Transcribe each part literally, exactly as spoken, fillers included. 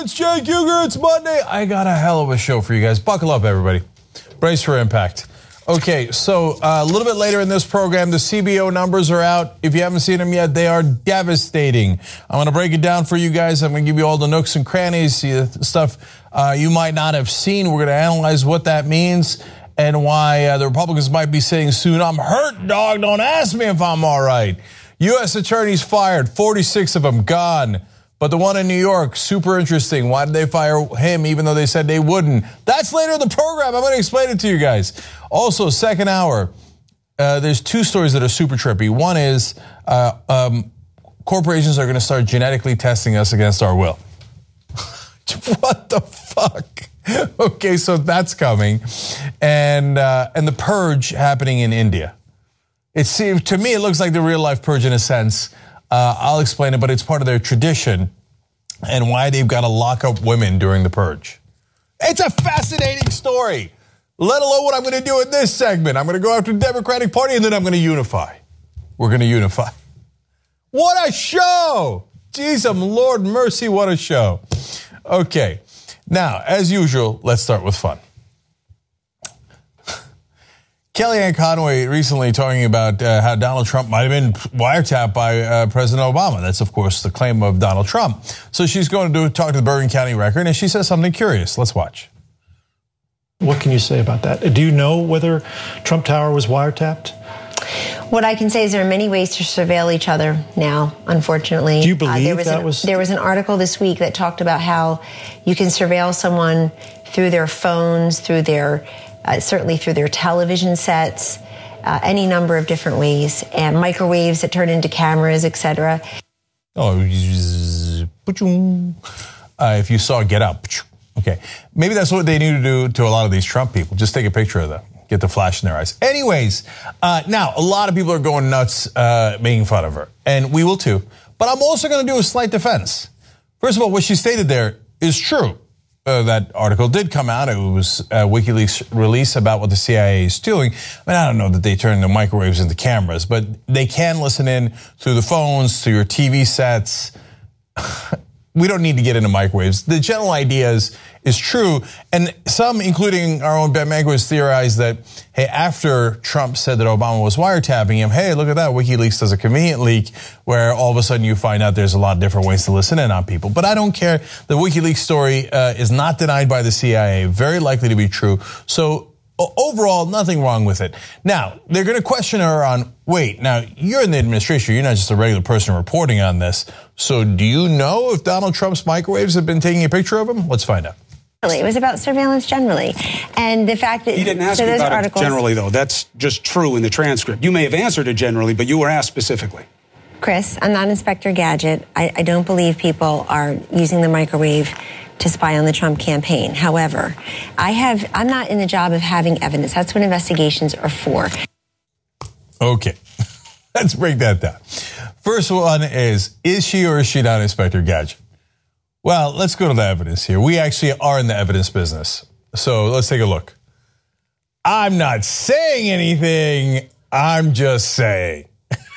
it's Cenk Uygur, it's Monday. I got a hell of a show for you guys. Buckle up, everybody. Brace for impact. Okay, so uh, a little bit later in this program, the C B O numbers are out. If you haven't seen them yet, they are devastating. I'm going to break it down for you guys. I'm going to give you all the nooks and crannies, stuff uh, you might not have seen. We're going to analyze what that means and why uh, the Republicans might be saying soon, I'm hurt, dog, don't ask me if I'm all right. U S attorneys fired, forty-six of them gone. But the one in New York, super interesting. Why did they fire him even though they said they wouldn't? That's later in the program. I'm going to explain it to you guys. Also, second hour, uh, there's two stories that are super trippy. One is uh, um, corporations are going to start genetically testing us against our will. What the fuck? Okay, so that's coming. And uh, and the purge happening in India. It seems, to me, it looks like the real life purge in a sense. Uh, I'll explain it, but it's part of their tradition and why they've got to lock up women during the purge. It's a fascinating story, let alone what I'm going to do in this segment. I'm going to go after the Democratic Party and then I'm going to unify. We're going to unify. What a show! Jeez, um, Lord mercy, what a show. Okay, now, as usual, let's start with fun. Kellyanne Conway recently talking about uh, how Donald Trump might have been wiretapped by uh, President Obama. That's, of course, the claim of Donald Trump. So she's going to do, talk to the Bergen County Record, and she says something curious. Let's watch. What can you say about that? Do you know whether Trump Tower was wiretapped? What I can say is there are many ways to surveil each other now, unfortunately. Do you believe uh, there was that an, was... There was an article this week that talked about how you can surveil someone through their phones, through their... Uh, certainly through their television sets, uh, any number of different ways, and microwaves that turn into cameras, et cetera. Oh, uh, if you saw Get Up, okay. Maybe that's what they need to do to a lot of these Trump people. Just take a picture of them, get the flash in their eyes. Anyways, uh, now, a lot of people are going nuts uh, making fun of her, and we will too. But I'm also going to do a slight defense. First of all, what she stated there is true. Uh, that article did come out. It was a WikiLeaks release about what the C I A is doing. I mean, I don't know that they turn the microwaves into cameras, but they can listen in through the phones, through your T V sets. We don't need to get into microwaves. The general idea is, is true. And some, including our own Ben Mankiewicz, theorized that, hey, after Trump said that Obama was wiretapping him, hey, look at that, WikiLeaks does a convenient leak where all of a sudden you find out there's a lot of different ways to listen in on people. But I don't care. The WikiLeaks story uh, is not denied by the C I A, very likely to be true. So overall, nothing wrong with it. Now, they're going to question her on, wait, now, you're in the administration. You're not just a regular person reporting on this. So do you know if Donald Trump's microwaves have been taking a picture of him? Let's find out. It was about surveillance generally. And the fact that... He didn't ask so you about articles, it generally, though. That's just true in the transcript. You may have answered it generally, but you were asked specifically. Chris, I'm not Inspector Gadget. I, I don't believe people are using the microwave to spy on the Trump campaign. However, I have, I'm not in the job of having evidence. That's what investigations are for. Okay, let's break that down. First one is, is she or is she not Inspector Gadget? Well, let's go to the evidence here. We actually are in the evidence business. So let's take a look. I'm not saying anything. I'm just saying.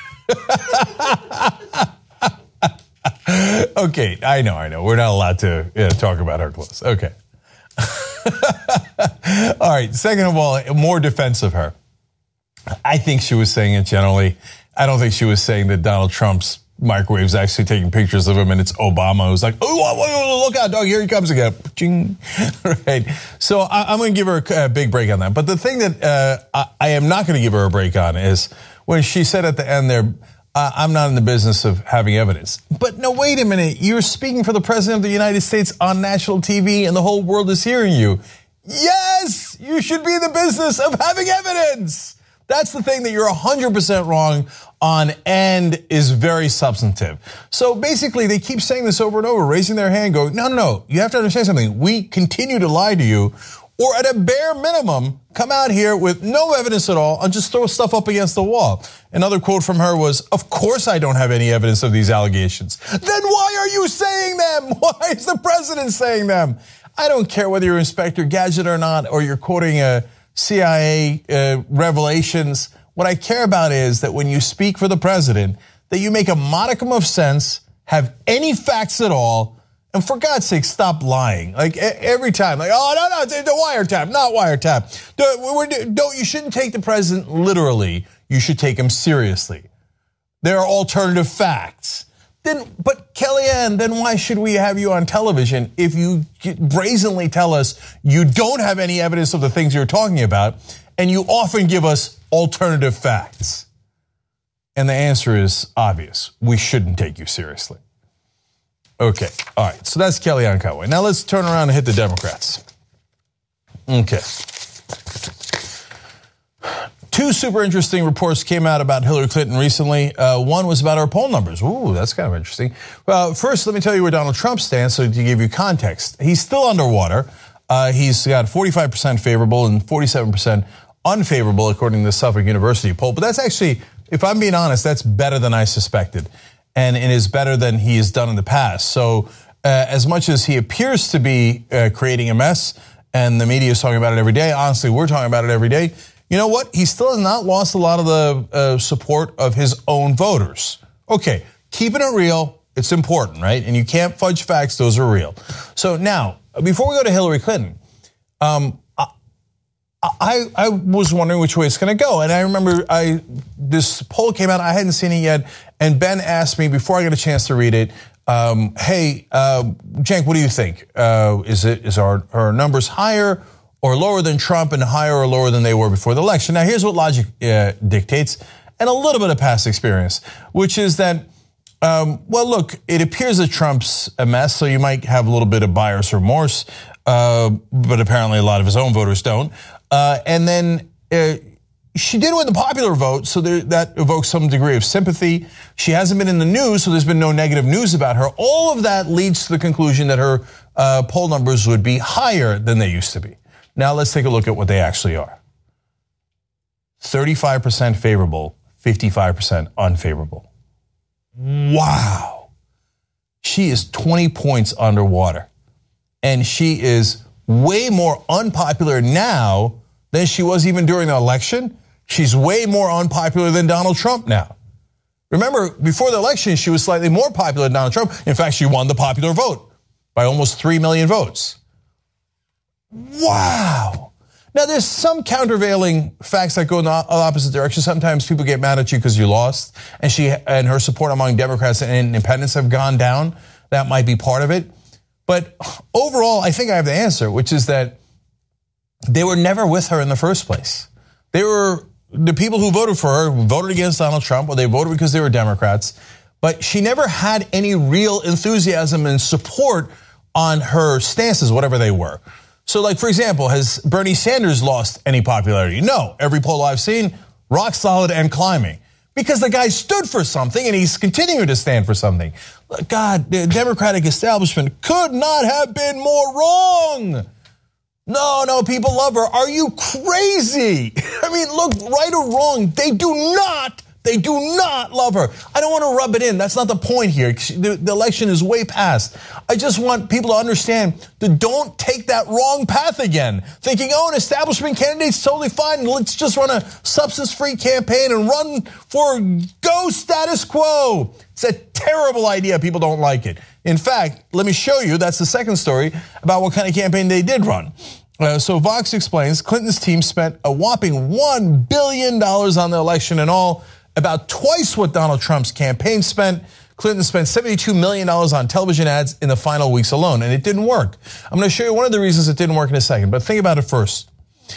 Okay, I know, I know. We're not allowed to yeah, talk about her clothes. Okay. All right, second of all, more defense of her. I think she was saying it generally. I don't think she was saying that Donald Trump's microwave's actually taking pictures of him and it's Obama who's like, oh, look out, dog, here he comes again. Ching. Right. So I'm going to give her a big break on that. But the thing that uh, I am not going to give her a break on is when she said at the end there, I'm not in the business of having evidence. But no, wait a minute. You're speaking for the president of the United States on national T V and the whole world is hearing you. Yes, you should be in the business of having evidence. That's the thing that you're one hundred percent wrong on and is very substantive. So basically, they keep saying this over and over, raising their hand, going, no, no, no, you have to understand something. We continue to lie to you, or at a bare minimum, come out here with no evidence at all and just throw stuff up against the wall. Another quote from her was, of course I don't have any evidence of these allegations. Then why are you saying them? Why is the president saying them? I don't care whether you're Inspector Gadget or not, or you're quoting a C I A uh, revelations. What I care about is that when you speak for the president, that you make a modicum of sense, have any facts at all, And for God's sake, stop lying. Like every time, like, oh, no, no, it's the wiretap, not wiretap. Don't, you shouldn't take the president literally. You should take him seriously. There are alternative facts. Then, but Kellyanne, then why should we have you on television if you brazenly tell us you don't have any evidence of the things you're talking about, and you often give us alternative facts? And the answer is obvious. We shouldn't take you seriously. Okay, all right, so that's Kellyanne Conway. Now let's turn around and hit the Democrats. Okay. Two super interesting reports came out about Hillary Clinton recently. Uh, one was about her poll numbers. Ooh, that's kind of interesting. Well, first, let me tell you where Donald Trump stands so to give you context. He's still underwater. Uh, he's got forty-five percent favorable and forty-seven percent unfavorable, according to the Suffolk University poll. But that's actually, if I'm being honest, that's better than I suspected. And it is better than he has done in the past. So uh, as much as he appears to be uh, creating a mess, and the media is talking about it every day, honestly, we're talking about it every day, you know what? He still has not lost a lot of the uh, support of his own voters. Okay, keeping it real, it's important, right? And you can't fudge facts, those are real. So now, before we go to Hillary Clinton, um, I, I was wondering which way it's going to go. And I remember I this poll came out. I hadn't seen it yet. And Ben asked me before I got a chance to read it, um, hey, uh, Cenk, what do you think? Uh, is it is our, our numbers higher or lower than Trump and higher or lower than they were before the election? Now, here's what logic uh, dictates and a little bit of past experience, which is that, um, well, look, it appears that Trump's a mess, so you might have a little bit of buyer's remorse, uh, but apparently a lot of his own voters don't. Uh, and then uh, she did win the popular vote, so there, that evokes some degree of sympathy. She hasn't been in the news, so there's been no negative news about her. All of that leads to the conclusion that her uh, poll numbers would be higher than they used to be. Now let's take a look at what they actually are. thirty-five percent favorable, fifty-five percent unfavorable. Wow. She is twenty points underwater. And she is way more unpopular now than she was even during the election. She's way more unpopular than Donald Trump now. Remember, before the election, she was slightly more popular than Donald Trump. In fact, she won the popular vote by almost three million votes. Wow. Now, there's some countervailing facts that go in the opposite direction. Sometimes people get mad at you because you lost, and she and her support among Democrats and independents have gone down. That might be part of it. But overall, I think I have the answer, which is that they were never with her in the first place. They were the people who voted for her, who voted against Donald Trump, or they voted because they were Democrats. But she never had any real enthusiasm and support on her stances, whatever they were. So, like, for example, has Bernie Sanders lost any popularity? No. Every poll I've seen, rock solid and climbing. Because the guy stood for something and he's continuing to stand for something. God, the Democratic establishment could not have been more wrong. No, no, people love her. Are you crazy? I mean, look, right or wrong, they do not, they do not love her. I don't want to rub it in. That's not the point here. The, the election is way past. I just want people to understand that don't take that wrong path again. Thinking, oh, an establishment candidate's totally fine. Let's just run a substance-free campaign and run for go status quo. It's a terrible idea. People don't like it. In fact, let me show you. That's the second story about what kind of campaign they did run. Uh, so Vox explains Clinton's team spent a whopping one billion dollars on the election in all, about twice what Donald Trump's campaign spent. Clinton spent seventy-two million dollars on television ads in the final weeks alone, and it didn't work. I'm going to show you one of the reasons it didn't work in a second, but think about it first.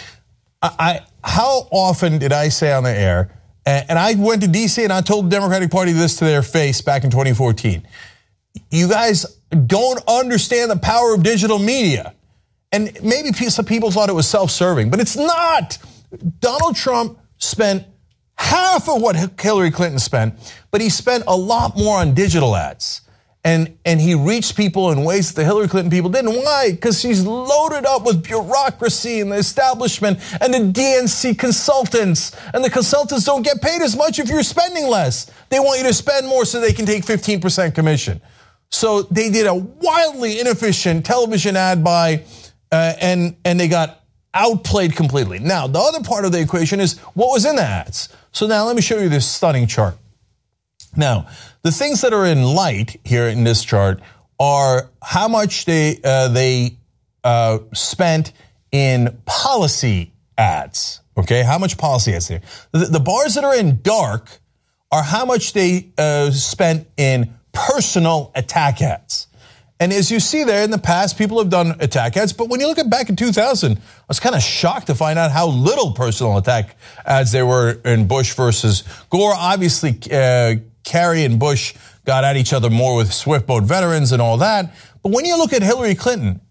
I, I how often did I say on the air, and, and I went to D C and I told the Democratic Party this to their face back in twenty fourteen, you guys don't understand the power of digital media. And maybe some people thought it was self-serving, but it's not. Donald Trump spent half of what Hillary Clinton spent, but he spent a lot more on digital ads. And, and he reached people in ways that the Hillary Clinton people didn't. Why? Because she's loaded up with bureaucracy and the establishment and the D N C consultants. And the consultants don't get paid as much if you're spending less. They want you to spend more so they can take fifteen percent commission. So they did a wildly inefficient television ad buy, uh, and, and they got outplayed completely. Now, the other part of the equation is what was in the ads. So now let me show you this stunning chart. Now, the things that are in light here in this chart are how much they uh, they uh, spent in policy ads. Okay, how much policy ads there? The, the bars that are in dark are how much they uh, spent in personal attack ads. And as you see there, in the past, people have done attack ads. But when you look at back in two thousand, I was kind of shocked to find out how little personal attack ads there were in Bush versus Gore. Obviously, uh, Kerry and Bush got at each other more with swift boat veterans and all that. But when you look at Hillary Clinton,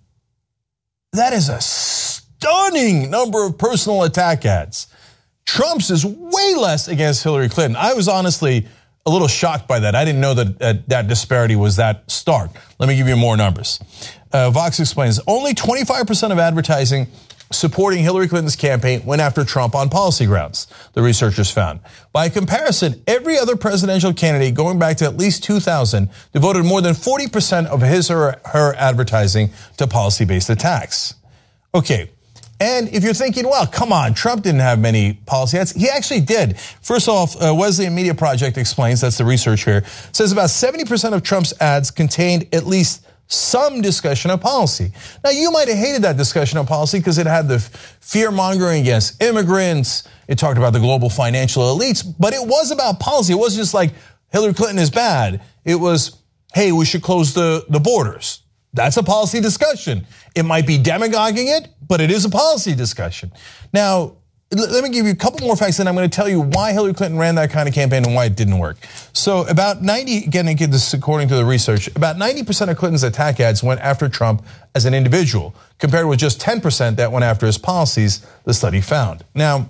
that is a stunning number of personal attack ads. Trump's is way less against Hillary Clinton. I was honestly a little shocked by that. I didn't know that uh, that disparity was that stark. Let me give you more numbers. Uh, Vox explains, only twenty-five percent of advertising supporting Hillary Clinton's campaign went after Trump on policy grounds, the researchers found. By comparison, every other presidential candidate going back to at least two thousand devoted more than forty percent of his or her advertising to policy-based attacks. Okay. And if you're thinking, well, come on, Trump didn't have many policy ads. He actually did. First off, uh, Wesleyan Media Project explains, that's the research here, says about seventy percent of Trump's ads contained at least some discussion of policy. Now, you might have hated that discussion of policy because it had the fear-mongering against immigrants. It talked about the global financial elites, but it was about policy. It wasn't just like Hillary Clinton is bad. It was, hey, we should close the, the borders. That's a policy discussion. It might be demagoguing it, but it is a policy discussion. Now, let me give you a couple more facts, and I'm going to tell you why Hillary Clinton ran that kind of campaign and why it didn't work. So about ninety, again, this according to the research, about ninety percent of Clinton's attack ads went after Trump as an individual, compared with just ten percent that went after his policies, the study found. Now,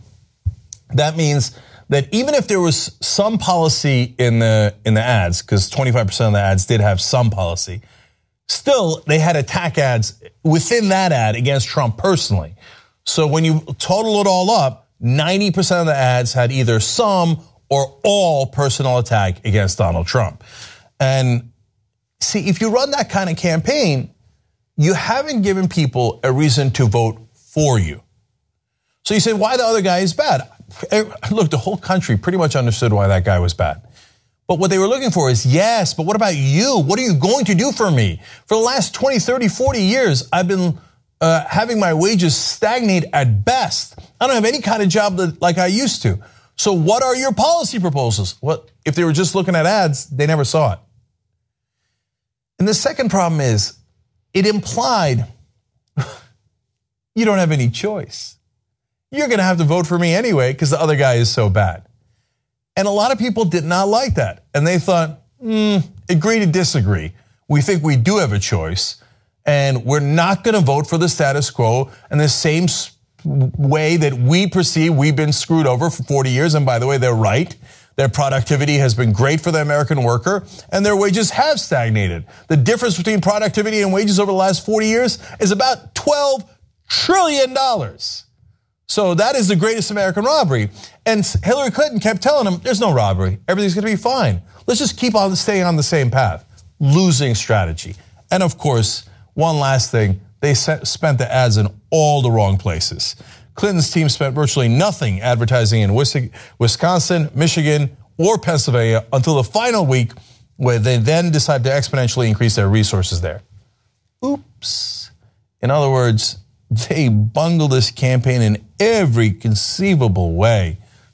that means that even if there was some policy in the in the ads, because twenty-five percent of the ads did have some policy, still, they had attack ads within that ad against Trump personally. So when you total it all up, ninety percent of the ads had either some or all personal attack against Donald Trump. And see, if you run that kind of campaign, you haven't given people a reason to vote for you. So you say, why the other guy is bad? Look, the whole country pretty much understood why that guy was bad. But what they were looking for is, yes, but what about you? What are you going to do for me? For the last twenty, thirty, forty years, I've been uh, having my wages stagnate at best. I don't have any kind of job that, like I used to. So what are your policy proposals? Well, if they were just looking at ads, they never saw it. And the second problem is, it implied you don't have any choice. You're going to have to vote for me anyway because the other guy is so bad. And a lot of people did not like that. And they thought, hmm, agree to disagree. We think we do have a choice. And we're not going to vote for the status quo in the same way that we perceive we've been screwed over for forty years. And by the way, they're right. Their productivity has been great for the American worker, and their wages have stagnated. The difference between productivity and wages over the last forty years is about twelve trillion dollars. So that is the greatest American robbery. And Hillary Clinton kept telling them, there's no robbery. Everything's going to be fine. Let's just keep on staying on the same path. Losing strategy. And of course, one last thing, they spent the ads in all the wrong places. Clinton's team spent virtually nothing advertising in Wisconsin, Michigan, or Pennsylvania until the final week, where they then decided to exponentially increase their resources there. Oops. In other words, they bungled this campaign in every conceivable way.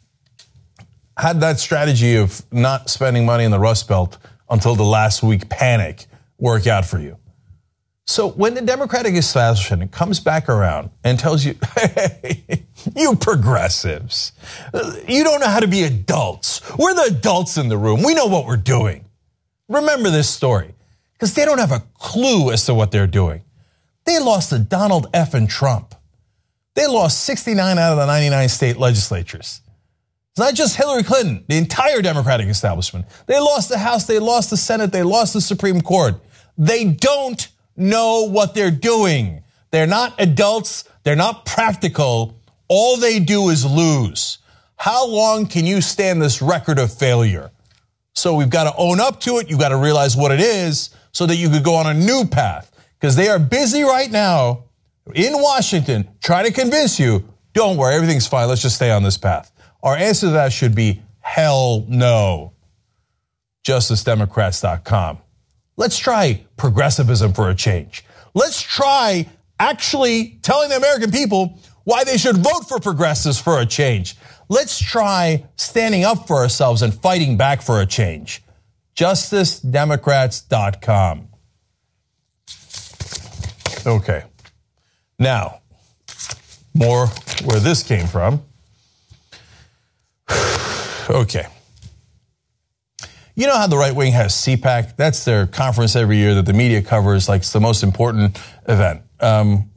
Had that strategy of not spending money in the Rust Belt until the last week panic work out for you? So when the Democratic establishment comes back around and tells you, hey, you progressives, you don't know how to be adults. We're the adults in the room. We know what we're doing. Remember this story, because they don't have a clue as to what they're doing. They lost to Donald F. and Trump. They lost sixty-nine out of the ninety-nine state legislatures. It's not just Hillary Clinton, the entire Democratic establishment. They lost the House, they lost the Senate, they lost the Supreme Court. They don't know what they're doing. They're not adults, they're not practical. All they do is lose. How long can you stand this record of failure? So we've got to own up to it, you've got to realize what it is so that you could go on a new path. Because they are busy right now in Washington trying to convince you, don't worry, everything's fine, let's just stay on this path. Our answer to that should be hell no. Justice Democrats dot com. Let's try progressivism for a change. Let's try actually telling the American people why they should vote for progressives for a change. Let's try standing up for ourselves and fighting back for a change. justice democrats dot com. Okay. Now, more where this came from. Okay. You know how the right wing has C PAC? That's their conference every year that the media covers like it's the most important event. Um,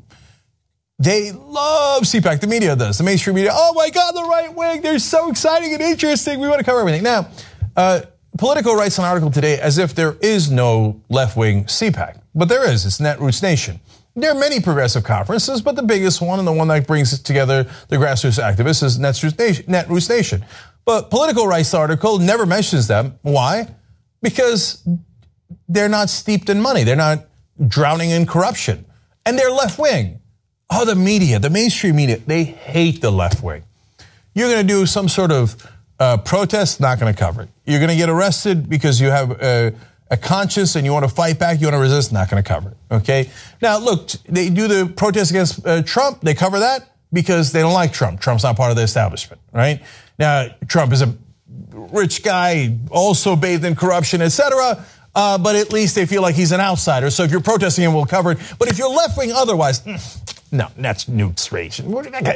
they love C PAC. The media does. The mainstream media. Oh my God, the right wing. They're so exciting and interesting. We want to cover everything. Now, uh, Politico writes an article today as if there is no left-wing C PAC. But there is. It's Netroots Nation. There are many progressive conferences, but the biggest one and the one that brings together the grassroots activists is Netroots Nation. Netroots Nation. But Politico writes the article, never mentions them. Why? Because they're not steeped in money. They're not drowning in corruption. And they're left-wing. Oh, the media, the mainstream media, they hate the left-wing. You're going to do some sort of uh, protest, not going to cover it. You're going to get arrested because you have a, a conscience and you want to fight back, you want to resist, not going to cover it, okay? Now, look, they do the protest against uh, Trump. They cover that because they don't like Trump. Trump's not part of the establishment, right? Now, Trump is a rich guy, also bathed in corruption, et cetera, uh, but at least they feel like he's an outsider. So if you're protesting him, we'll cover it. But if you're left-wing otherwise, no, that's Netroots Nation.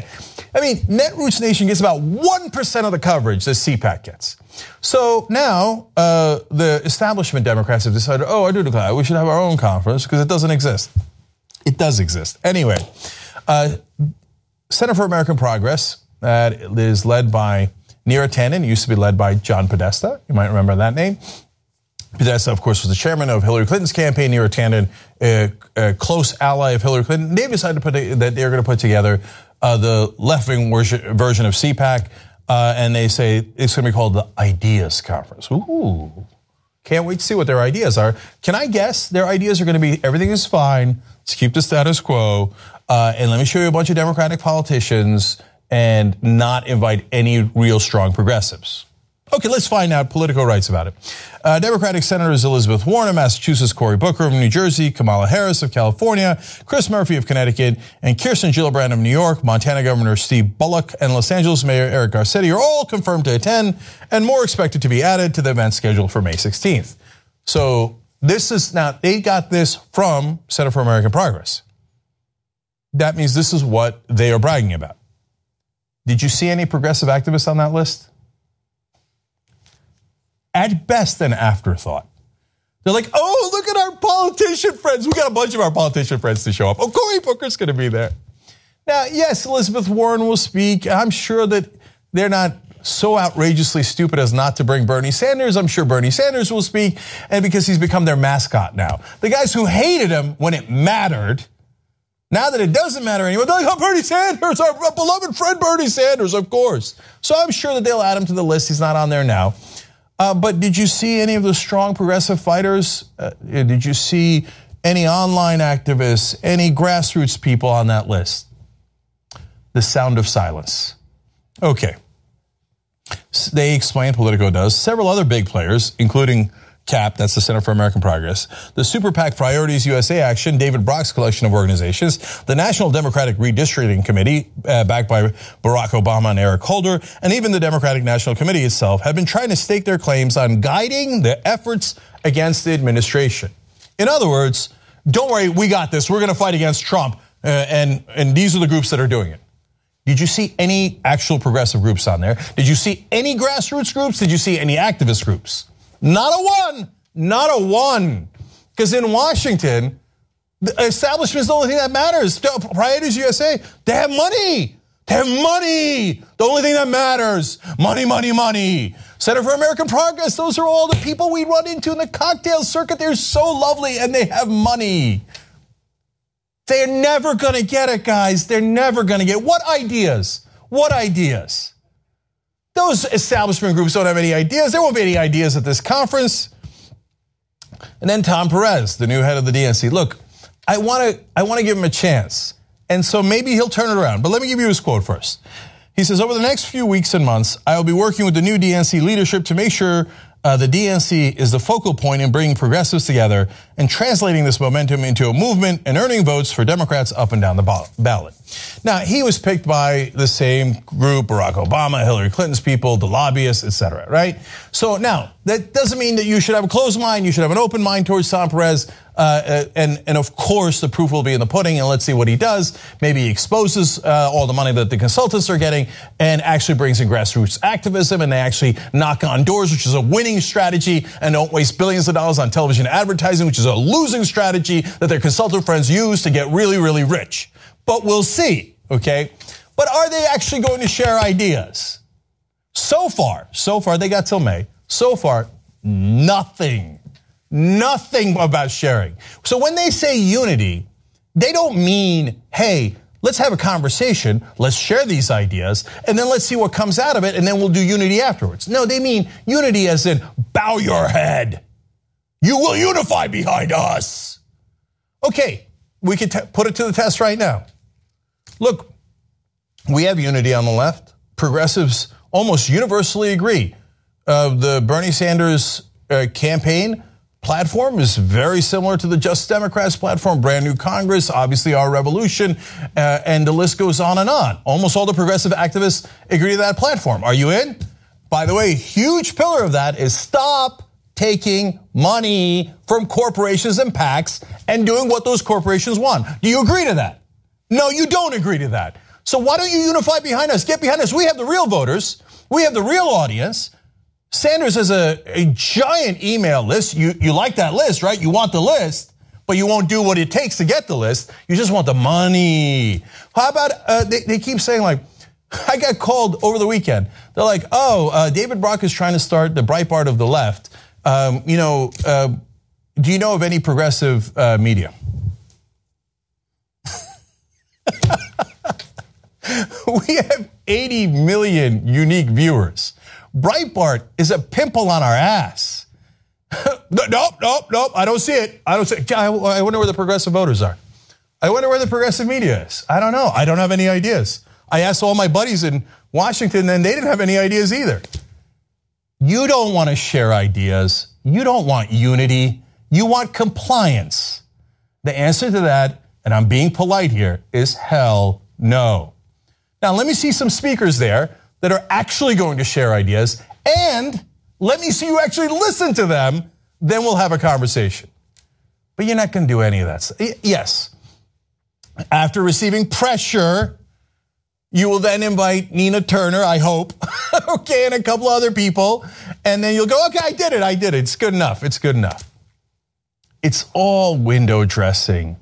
I mean, Netroots Nation gets about one percent of the coverage that C PAC gets. So now uh, the establishment Democrats have decided, oh, I do declare we should have our own conference because it doesn't exist. It does exist. Anyway, uh, Center for American Progress, that is led by Neera Tanden, used to be led by John Podesta. You might remember that name. Podesta, of course, was the chairman of Hillary Clinton's campaign. Neera Tanden, a, a close ally of Hillary Clinton. They decided to put a, that they're going to put together uh, the left-wing version of C PAC, uh, and they say it's going to be called the Ideas Conference. Ooh, can't wait to see what their ideas are. Can I guess their ideas are going to be everything is fine, let's keep the status quo, uh, and let me show you a bunch of Democratic politicians and not invite any real strong progressives. Okay, let's find out. Politico writes about it. Uh, Democratic Senators Elizabeth Warren of Massachusetts, Cory Booker of New Jersey, Kamala Harris of California, Chris Murphy of Connecticut, and Kirsten Gillibrand of New York, Montana Governor Steve Bullock, and Los Angeles Mayor Eric Garcetti are all confirmed to attend, and more expected to be added to the event scheduled for May sixteenth. So this is now, they got this from Center for American Progress. That means this is what they are bragging about. Did you see any progressive activists on that list? At best, an afterthought. They're like, oh, look at our politician friends. We got a bunch of our politician friends to show up. Oh, Cory Booker's going to be there. Now, yes, Elizabeth Warren will speak. I'm sure that they're not so outrageously stupid as not to bring Bernie Sanders. I'm sure Bernie Sanders will speak, and because he's become their mascot now. The guys who hated him when it mattered, now that it doesn't matter anymore, they're like, oh, Bernie Sanders, our beloved friend Bernie Sanders, of course. So I'm sure that they'll add him to the list. He's not on there now. Uh, but did you see any of the strong progressive fighters? Uh, did you see any online activists, any grassroots people on that list? The sound of silence. Okay. They explain, Politico does, several other big players, including C A P, that's the Center for American Progress, the Super PAC Priorities U S A Action, David Brock's collection of organizations, the National Democratic Redistricting Committee, uh, backed by Barack Obama and Eric Holder, and even the Democratic National Committee itself have been trying to stake their claims on guiding the efforts against the administration. In other words, don't worry, we got this. We're going to fight against Trump, uh, and, and these are the groups that are doing it. Did you see any actual progressive groups on there? Did you see any grassroots groups? Did you see any activist groups? Not a one, not a one. Because in Washington, the establishment is the only thing that matters. Priorities U S A, they have money. They have money. The only thing that matters, money, money, money. Center for American Progress, those are all the people we run into in the cocktail circuit. They're so lovely and they have money. They're never going to get it, guys. They're never going to get it. What ideas? What ideas? Those establishment groups don't have any ideas. There won't be any ideas at this conference. And then Tom Perez, the new head of the D N C. Look, I want to I want to give him a chance. And so maybe he'll turn it around. But let me give you his quote first. He says, over the next few weeks and months, I will be working with the new D N C leadership to make sure Uh, the D N C is the focal point in bringing progressives together and translating this momentum into a movement and earning votes for Democrats up and down the ballot. Now, he was picked by the same group, Barack Obama, Hillary Clinton's people, the lobbyists, et cetera, right? So now, that doesn't mean that you should have a closed mind. You should have an open mind towards Tom Perez. Uh, and, and of course, the proof will be in the pudding, and let's see what he does. Maybe he exposes uh, all the money that the consultants are getting and actually brings in grassroots activism, and they actually knock on doors, which is a winning strategy, and don't waste billions of dollars on television advertising, which is a losing strategy that their consultant friends use to get really, really rich. But we'll see, okay? But are they actually going to share ideas? So far, so far, they got till May. So far, nothing. Nothing about sharing. So when they say unity, they don't mean, hey, let's have a conversation, let's share these ideas, and then let's see what comes out of it, and then we'll do unity afterwards. No, they mean unity as in bow your head. You will unify behind us. Okay, we could put it to the test right now. Look, we have unity on the left. Progressives almost universally agree. Uh, the Bernie Sanders uh, campaign platform is very similar to the Just Democrats platform, brand new Congress, obviously our revolution, uh, and the list goes on and on. Almost all the progressive activists agree to that platform. Are you in? By the way, a huge pillar of that is stop taking money from corporations and PACs and doing what those corporations want. Do you agree to that? No, you don't agree to that. So why don't you unify behind us? Get behind us. We have the real voters. We have the real audience. Sanders has a, a giant email list. You, you like that list, right? You want the list, but you won't do what it takes to get the list. You just want the money. How about, uh, they, they keep saying like, I got called over the weekend. They're like, oh, uh, David Brock is trying to start the Breitbart of the left. Um, you know, uh, do you know of any progressive uh, media? We have eighty million unique viewers. Breitbart is a pimple on our ass. Nope, nope, nope, I don't see it. I don't see it. I wonder where the progressive voters are. I wonder where the progressive media is. I don't know. I don't have any ideas. I asked all my buddies in Washington and they didn't have any ideas either. You don't want to share ideas. You don't want unity. You want compliance. The answer to that, and I'm being polite here, is hell no. Now, let me see some speakers there that are actually going to share ideas, and let me see you actually listen to them, then we'll have a conversation. But you're not going to do any of that. Yes, after receiving pressure, you will then invite Nina Turner, I hope, okay, and a couple other people, and then you'll go, okay, I did it, I did it, it's good enough, it's good enough. It's all window dressing.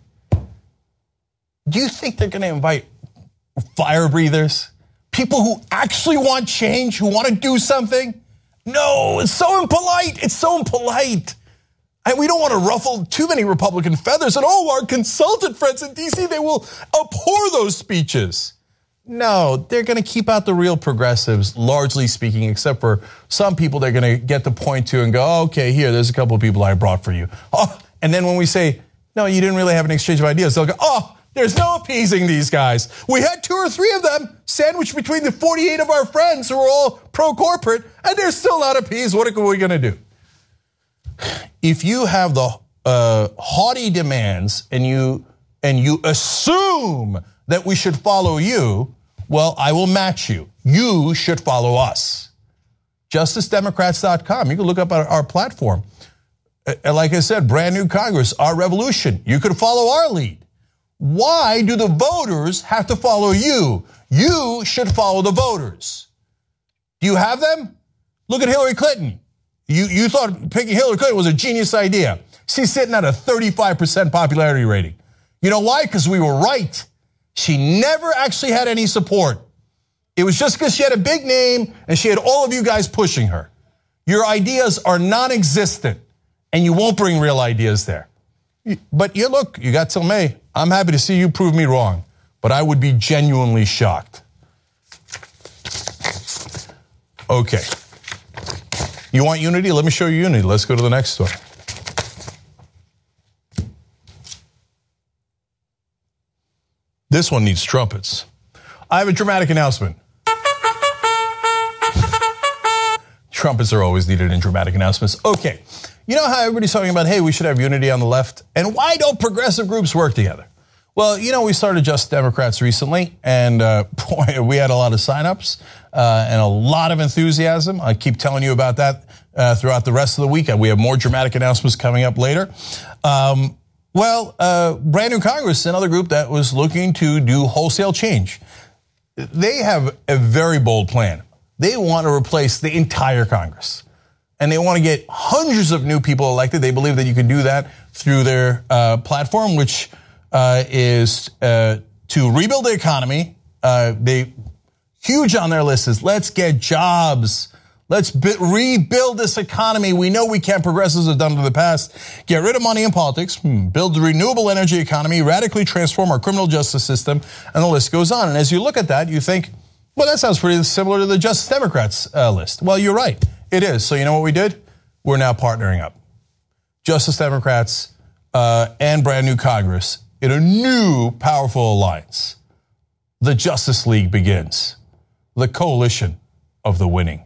Do you think they're going to invite fire breathers? People who actually want change, who want to do something? No, it's so impolite. It's so impolite. And we don't want to ruffle too many Republican feathers. And oh, our consultant friends in D C, they will abhor those speeches. No, they're going to keep out the real progressives, largely speaking, except for some people they're going to get to point to and go, oh, okay, here, there's a couple of people I brought for you. Oh, and then when we say, no, you didn't really have an exchange of ideas, they'll go, oh, there's no appeasing these guys. We had two or three of them sandwiched between the forty-eight of our friends who are all pro-corporate, and they're still not appeased. What are we going to do? If you have the uh, haughty demands and you and you assume that we should follow you, well, I will match you. You should follow us. Justice Democrats dot com. You can look up our, our platform. Uh, like I said, brand new Congress, our revolution. You could follow our lead. Why do the voters have to follow you? You should follow the voters. Do you have them? Look at Hillary Clinton. You, you thought picking Hillary Clinton was a genius idea. She's sitting at a thirty-five percent popularity rating. You know why? Because we were right. She never actually had any support. It was just because she had a big name and she had all of you guys pushing her. Your ideas are non-existent and you won't bring real ideas there. But you look, you got till May. I'm happy to see you prove me wrong, but I would be genuinely shocked. Okay. You want unity? Let me show you unity. Let's go to the next story. This one needs trumpets. I have a dramatic announcement. trumpets are always needed in dramatic announcements. Okay, you know how everybody's talking about, hey, we should have unity on the left, and why don't progressive groups work together? Well, you know, we started Just Democrats recently, and uh, boy, we had a lot of signups uh, and a lot of enthusiasm. I keep telling you about that uh, throughout the rest of the week. We have more dramatic announcements coming up later. Um, well, uh, Brand New Congress, another group that was looking to do wholesale change. They have a very bold plan. They want to replace the entire Congress, and they want to get hundreds of new people elected. They believe that you can do that through their uh, platform, which uh, is uh, to rebuild the economy. Uh, they huge on their list is let's get jobs. Let's b- rebuild this economy. We know we can. Progressives have done it in the past. Get rid of money in politics, hmm, build the renewable energy economy, radically transform our criminal justice system, and the list goes on. And as you look at that, you think, well, that sounds pretty similar to the Justice Democrats uh, list. Well, you're right. It is. So you know what we did? We're now partnering up. Justice Democrats uh, and Brand New Congress in a new powerful alliance. The Justice League begins. The coalition of the winning.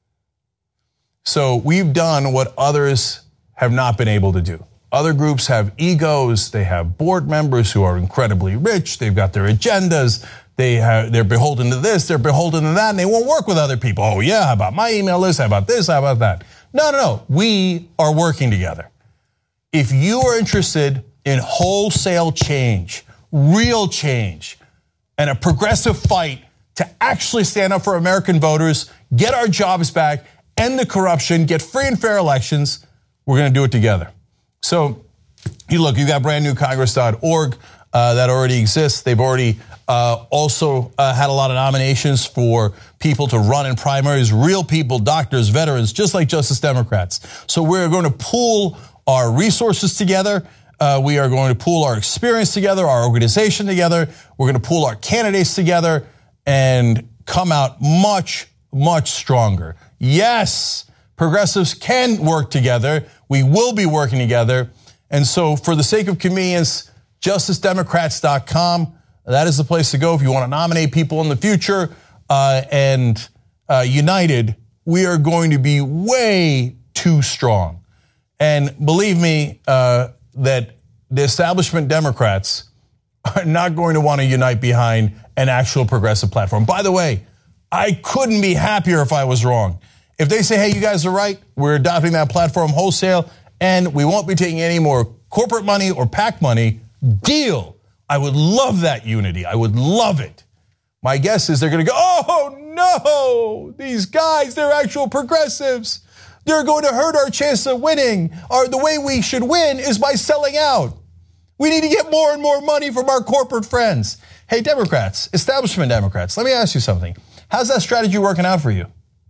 So we've done what others have not been able to do. Other groups have egos. They have board members who are incredibly rich. They've got their agendas. They have, they're beholden to this. They're beholden to that. And they won't work with other people. Oh, yeah, how about my email list? How about this? How about that? No, no, no. We are working together. If you are interested in wholesale change, real change, and a progressive fight to actually stand up for American voters, get our jobs back, end the corruption, get free and fair elections, we're going to do it together. So, you look, you got brand new congress dot org uh, that already exists. They've already uh, also uh, had a lot of nominations for people to run in primaries, real people, doctors, veterans, just like Justice Democrats. So we're going to pool our resources together. Uh, we are going to pool our experience together, our organization together. We're going to pool our candidates together and come out much, much stronger. Yes, progressives can work together. We will be working together. And so for the sake of convenience, justice democrats dot com, that is the place to go if you want to nominate people in the future. Uh, and uh, united, we are going to be way too strong. And believe me, uh, that the establishment Democrats are not going to want to unite behind an actual progressive platform. By the way, I couldn't be happier if I was wrong. If they say, hey, you guys are right, we're adopting that platform wholesale, and we won't be taking any more corporate money or PAC money, deal. I would love that unity. I would love it. My guess is they're going to go, oh, no, these guys, they're actual progressives. They're going to hurt our chance of winning. Or the way we should win is by selling out. We need to get more and more money from our corporate friends. Hey, Democrats, establishment Democrats, let me ask you something. How's that strategy working out for you?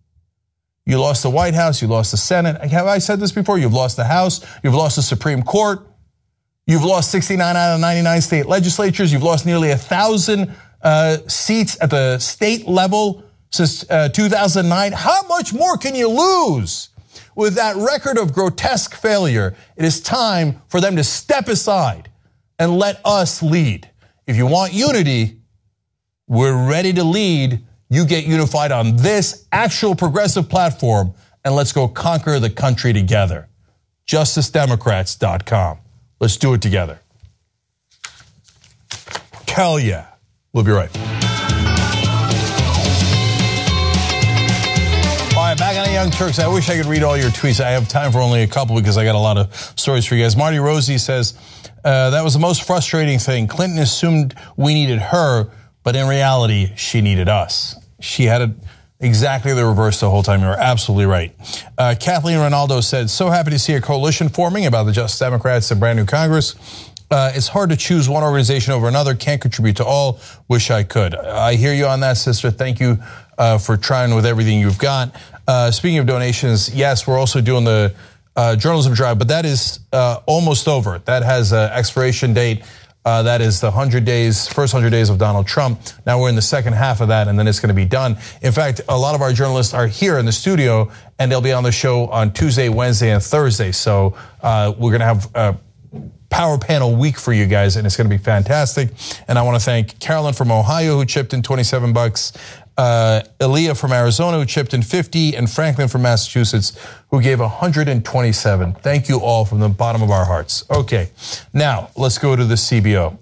You lost the White House, you lost the Senate. Have I said this before? You've lost the House, you've lost the Supreme Court, you've lost sixty-nine out of ninety-nine state legislatures, you've lost nearly a thousand uh, seats at the state level since uh, two thousand nine. How much more can you lose? With that record of grotesque failure, it is time for them to step aside and let us lead. If you want unity, we're ready to lead. You get unified on this actual progressive platform, and let's go conquer the country together. justice democrats dot com. Let's do it together. Hell yeah. We'll be right back. All right, back on the Young Turks. I wish I could read all your tweets. I have time for only a couple because I got a lot of stories for you guys. Marty Rosie says, uh, that was the most frustrating thing. Clinton assumed we needed her, but in reality, she needed us. She had it exactly the reverse the whole time. You're absolutely right. Uh, Kathleen Ronaldo said, so happy to see a coalition forming about the Justice Democrats and Brand New Congress. Uh, it's hard to choose one organization over another. Can't contribute to all. Wish I could. I hear you on that, sister. Thank you uh, for trying with everything you've got. Uh, speaking of donations, yes, we're also doing the uh, journalism drive, but that is uh, almost over. That has an expiration date. Uh, that is the one hundred days, first one hundred days of Donald Trump. Now we're in the second half of that, and then it's going to be done. In fact, a lot of our journalists are here in the studio, and they'll be on the show on Tuesday, Wednesday, and Thursday. So uh, we're going to have a power panel week for you guys, and it's going to be fantastic. And I want to thank Carolyn from Ohio, who chipped in twenty-seven bucks. uh, Aaliyah from Arizona, who chipped in fifty, and Franklin from Massachusetts, who gave one hundred twenty-seven. Thank you all from the bottom of our hearts. Okay, now let's go to the C B O.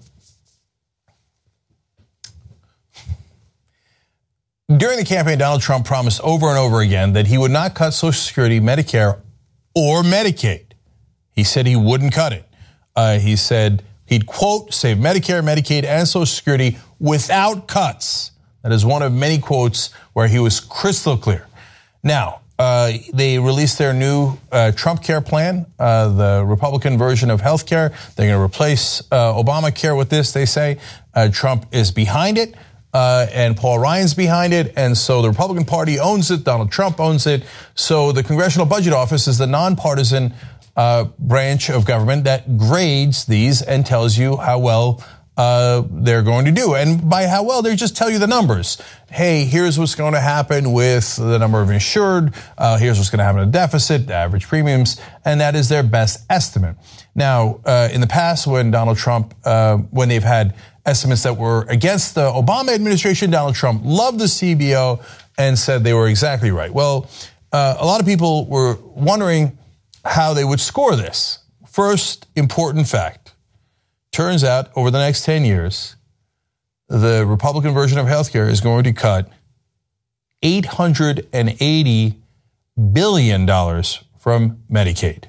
During the campaign, Donald Trump promised over and over again that he would not cut Social Security, Medicare, or Medicaid. He said he wouldn't cut it. Uh, he said he'd, quote, save Medicare, Medicaid, and Social Security without cuts. That is one of many quotes where he was crystal clear. Now, uh, they released their new uh, Trump Care plan, uh, the Republican version of health care. They're going to replace uh, Obamacare with this, they say. Uh, Trump is behind it. Uh, and Paul Ryan's behind it, and so the Republican Party owns it, Donald Trump owns it. So the Congressional Budget Office is the nonpartisan uh, branch of government that grades these and tells you how well uh, they're going to do. And by how well, they just tell you the numbers. Hey, here's what's going to happen with the number of insured, uh, here's what's going to happen in deficit, average premiums, and that is their best estimate. Now, uh, in the past, when Donald Trump, uh, when they've had estimates that were against the Obama administration, Donald Trump loved the C B O and said they were exactly right. Well, uh, a lot of people were wondering how they would score this. First important fact, turns out over the next ten years, the Republican version of healthcare is going to cut eight hundred eighty billion dollars from Medicaid.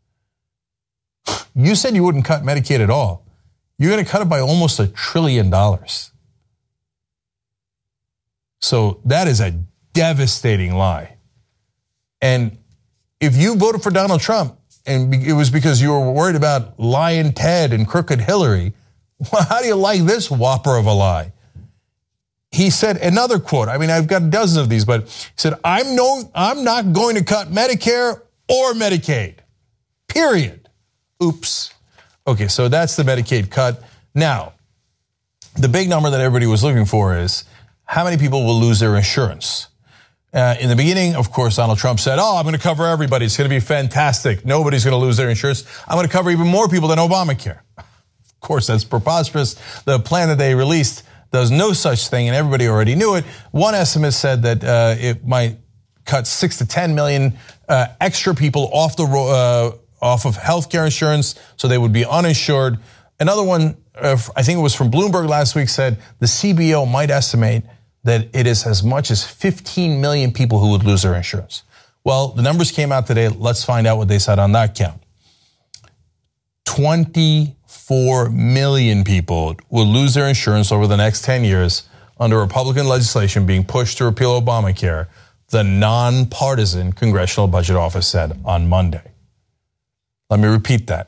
You said you wouldn't cut Medicaid at all. You're going to cut it by almost a trillion dollars. So that is a devastating lie. And if you voted for Donald Trump and it was because you were worried about lying Ted and crooked Hillary, well, how do you like this whopper of a lie? He said another quote. I mean, I've got dozens of these, but he said, I'm no, I'm not going to cut Medicare or Medicaid, period. Oops. Okay, so that's the Medicaid cut. Now, the big number that everybody was looking for is how many people will lose their insurance? Uh, in the beginning, of course, Donald Trump said, oh, I'm going to cover everybody. It's going to be fantastic. Nobody's going to lose their insurance. I'm going to cover even more people than Obamacare. Of course, that's preposterous. The plan that they released does no such thing, and everybody already knew it. One estimate said that uh, it might cut six to ten million uh, extra people off the uh, off of health care insurance, so they would be uninsured. Another one, uh, I think it was from Bloomberg last week, said the C B O might estimate that it is as much as fifteen million people who would lose their insurance. Well, the numbers came out today. Let's find out what they said on that count. twenty-four million people will lose their insurance over the next ten years under Republican legislation being pushed to repeal Obamacare, the nonpartisan Congressional Budget Office said on Monday. Let me repeat that.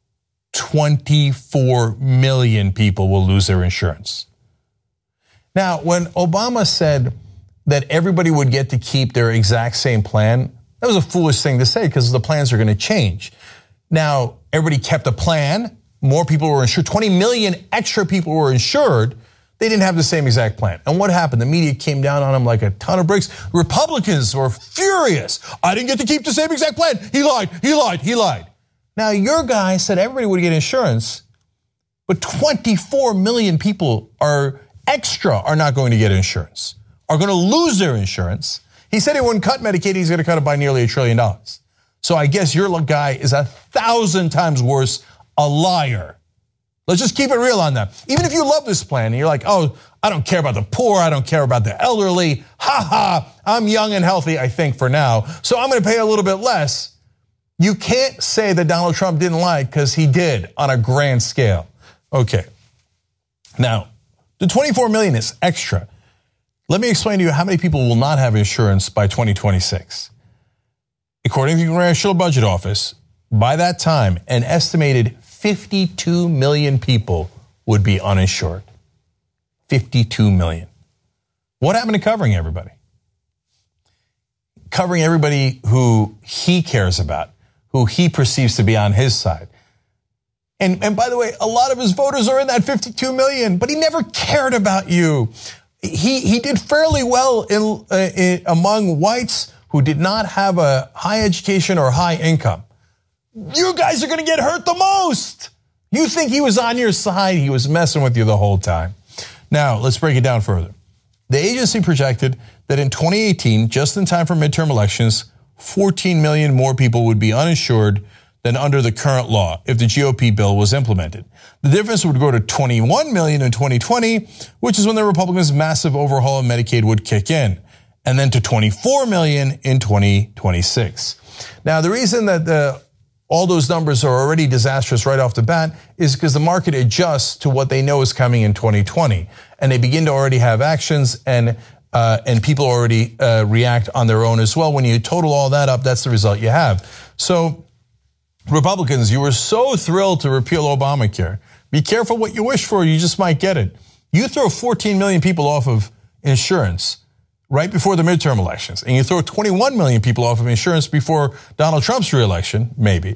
twenty-four million people will lose their insurance. Now, when Obama said that everybody would get to keep their exact same plan, that was a foolish thing to say because the plans are going to change. Now, everybody kept a plan. More people were insured. twenty million extra people were insured. They didn't have the same exact plan. And what happened? The media came down on them like a ton of bricks. Republicans were furious. I didn't get to keep the same exact plan. He lied, he lied, he lied. Now, your guy said everybody would get insurance, but twenty-four million people are extra are not going to get insurance, are going to lose their insurance. He said he wouldn't cut Medicaid. He's going to cut it by nearly a trillion dollars. So I guess your guy is a thousand times worse, a liar. Let's just keep it real on that. Even if you love this plan and you're like, oh, I don't care about the poor. I don't care about the elderly. Ha ha, I'm young and healthy, I think, for now. So I'm going to pay a little bit less. You can't say that Donald Trump didn't lie because he did on a grand scale. Okay. Now, the twenty-four million is extra. Let me explain to you how many people will not have insurance by twenty twenty-six. According to the Congressional Budget Office, by that time, an estimated fifty-two million people would be uninsured. fifty-two million. What happened to covering everybody? Covering everybody who he cares about, who he perceives to be on his side. And, and by the way, a lot of his voters are in that fifty-two million, but he never cared about you. He, he did fairly well in, uh, in, among whites who did not have a high education or high income. You guys are going to get hurt the most. You think he was on your side. He was messing with you the whole time. Now, let's break it down further. The agency projected that in twenty eighteen, just in time for midterm elections, fourteen million more people would be uninsured than under the current law if the G O P bill was implemented. The difference would go to twenty-one million in twenty twenty, which is when the Republicans' massive overhaul of Medicaid would kick in, and then to twenty-four million in twenty twenty-six. Now, the reason that the, all those numbers are already disastrous right off the bat is because the market adjusts to what they know is coming in twenty twenty, and they begin to already have actions, and uh, and people already uh, react on their own as well. When you total all that up, that's the result you have. So, Republicans, you were so thrilled to repeal Obamacare. Be careful what you wish for, you just might get it. You throw fourteen million people off of insurance right before the midterm elections, and you throw twenty-one million people off of insurance before Donald Trump's reelection, maybe,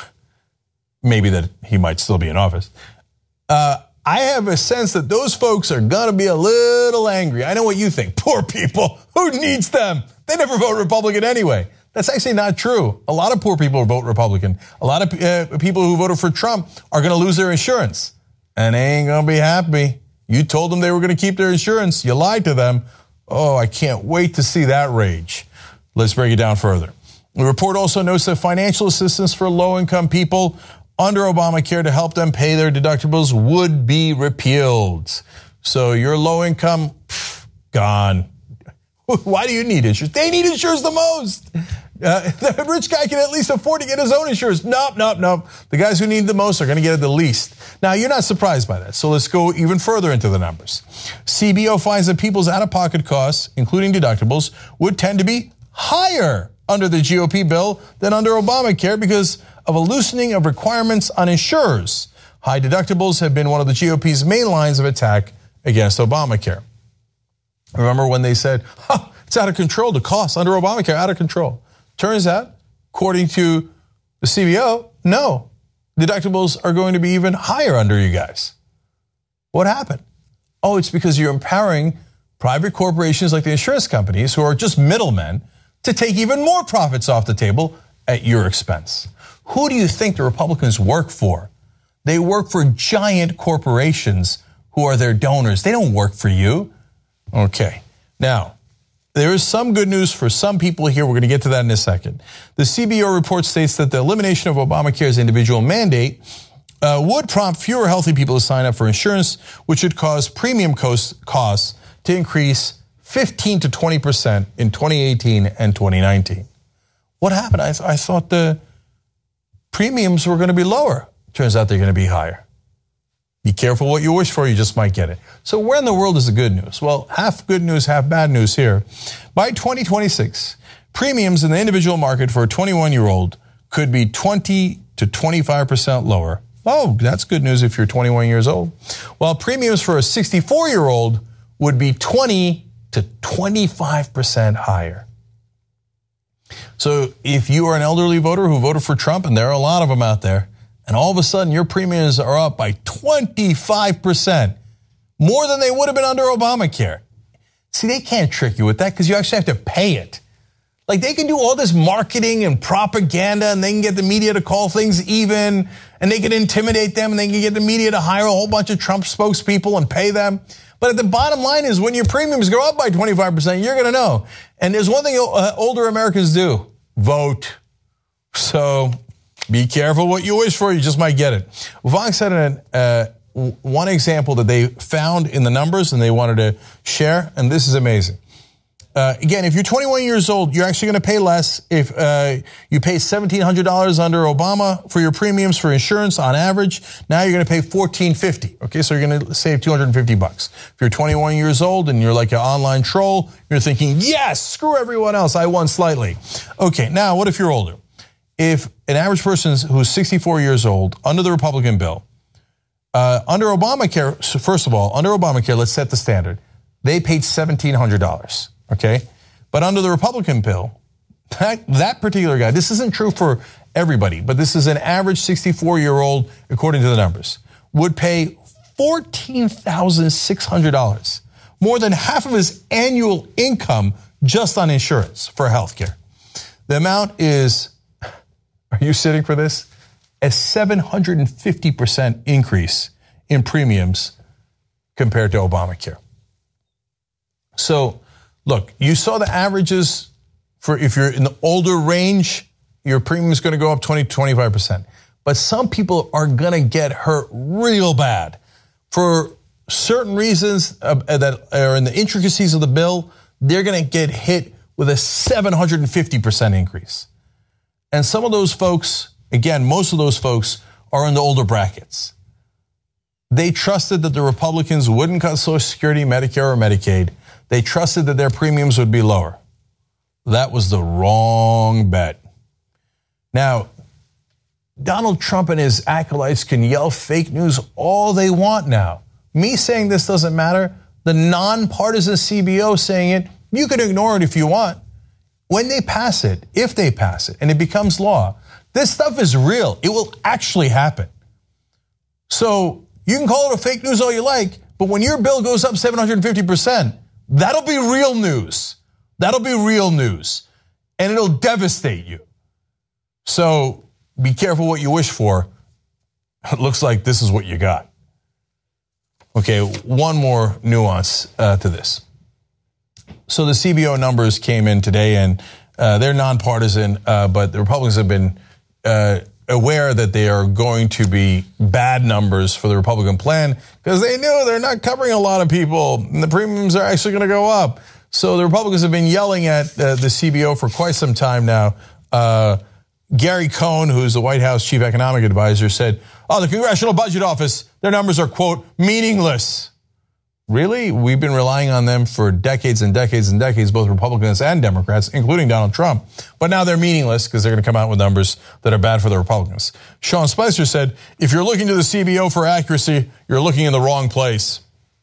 maybe that he might still be in office. Uh, I have a sense that those folks are going to be a little angry. I know what you think. Poor people. Who needs them? They never vote Republican anyway. That's actually not true. A lot of poor people vote Republican. A lot of uh, people who voted for Trump are going to lose their insurance, and they ain't going to be happy. You told them they were going to keep their insurance. You lied to them. Oh, I can't wait to see that rage. Let's break it down further. The report also notes that financial assistance for low-income people under Obamacare to help them pay their deductibles would be repealed. So your low-income, pff, gone. Why do you need insurance? They need insurance the most. Uh, the rich guy can at least afford to get his own insurance. Nope, nope, nope. The guys who need the most are going to get it the least. Now, you're not surprised by that, so let's go even further into the numbers. C B O finds that people's out-of-pocket costs, including deductibles, would tend to be higher under the G O P bill than under Obamacare because of a loosening of requirements on insurers. High deductibles have been one of the G O P's main lines of attack against Obamacare. Remember when they said, huh, it's out of control, the costs under Obamacare, out of control. Turns out, according to the C B O, no, deductibles are going to be even higher under you guys. What happened? Oh, it's because you're empowering private corporations like the insurance companies, who are just middlemen, to take even more profits off the table at your expense. Who do you think the Republicans work for? They work for giant corporations who are their donors. They don't work for you. Okay, now, there is some good news for some people here. We're going to get to that in a second. The C B O report states that the elimination of Obamacare's individual mandate uh, would prompt fewer healthy people to sign up for insurance, which would cause premium cost, costs to increase fifteen to twenty percent in twenty eighteen and twenty nineteen. What happened? I, th- I thought the premiums were going to be lower. Turns out they're going to be higher. Be careful what you wish for, you just might get it. So where in the world is the good news? Well, half good news, half bad news here. By twenty twenty-six, premiums in the individual market for a twenty-one-year-old could be twenty to twenty-five percent lower. Oh, that's good news if you're twenty-one years old. While premiums for a sixty-four-year-old would be twenty to twenty-five percent higher. So if you are an elderly voter who voted for Trump, and there are a lot of them out there, and all of a sudden your premiums are up by twenty-five percent, more than they would have been under Obamacare. See, they can't trick you with that because you actually have to pay it. Like, they can do all this marketing and propaganda, and they can get the media to call things even, and they can intimidate them, and they can get the media to hire a whole bunch of Trump spokespeople and pay them. But at the bottom line is, when your premiums go up by twenty-five percent, you're going to know. And there's one thing uh, older Americans do: vote. So be careful what you wish for, you just might get it. Vox had an, uh, one example that they found in the numbers and they wanted to share, and this is amazing. Uh, again, if you're twenty-one years old, you're actually going to pay less if uh, you pay seventeen hundred dollars under Obama for your premiums for insurance on average. Now you're going to pay fourteen fifty. Okay, so you're going to save two hundred fifty bucks. If you're twenty-one years old and you're like an online troll, you're thinking, yes, screw everyone else, I won slightly. Okay, now what if you're older? If an average person who's sixty-four years old under the Republican bill, uh, under Obamacare, so first of all, under Obamacare, let's set the standard. They paid seventeen hundred dollars. Okay, but under the Republican bill, that, that particular guy, this isn't true for everybody, but this is an average sixty-four-year-old, according to the numbers, would pay fourteen thousand six hundred dollars, more than half of his annual income just on insurance for health care. The amount is, are you sitting for this? A seven hundred fifty percent increase in premiums compared to Obamacare. So, look, you saw the averages for if you're in the older range, your premium is going to go up twenty, twenty-five percent. But some people are going to get hurt real bad for certain reasons uh, that are in the intricacies of the bill. They're going to get hit with a seven hundred fifty percent increase. And some of those folks, again, most of those folks are in the older brackets. They trusted that the Republicans wouldn't cut Social Security, Medicare, or Medicaid. They trusted that their premiums would be lower. That was the wrong bet. Now, Donald Trump and his acolytes can yell fake news all they want now. Me saying this doesn't matter. The nonpartisan C B O saying it, you can ignore it if you want. When they pass it, if they pass it, and it becomes law, this stuff is real. It will actually happen. So you can call it a fake news all you like, but when your bill goes up seven hundred fifty percent, that'll be real news. That'll be real news. And it'll devastate you. So be careful what you wish for. It looks like this is what you got. Okay, one more nuance uh, to this. So the C B O numbers came in today, and uh, they're nonpartisan, uh, but the Republicans have been uh, aware that they are going to be bad numbers for the Republican plan because they knew they're not covering a lot of people, and the premiums are actually going to go up. So the Republicans have been yelling at uh, the C B O for quite some time now. Uh, Gary Cohn, who's the White House chief economic advisor, said, oh, the Congressional Budget Office, their numbers are, quote, meaningless. Really? We've been relying on them for decades and decades and decades, both Republicans and Democrats, including Donald Trump. But now they're meaningless because they're going to come out with numbers that are bad for the Republicans. Sean Spicer said, if you're looking to the C B O for accuracy, you're looking in the wrong place.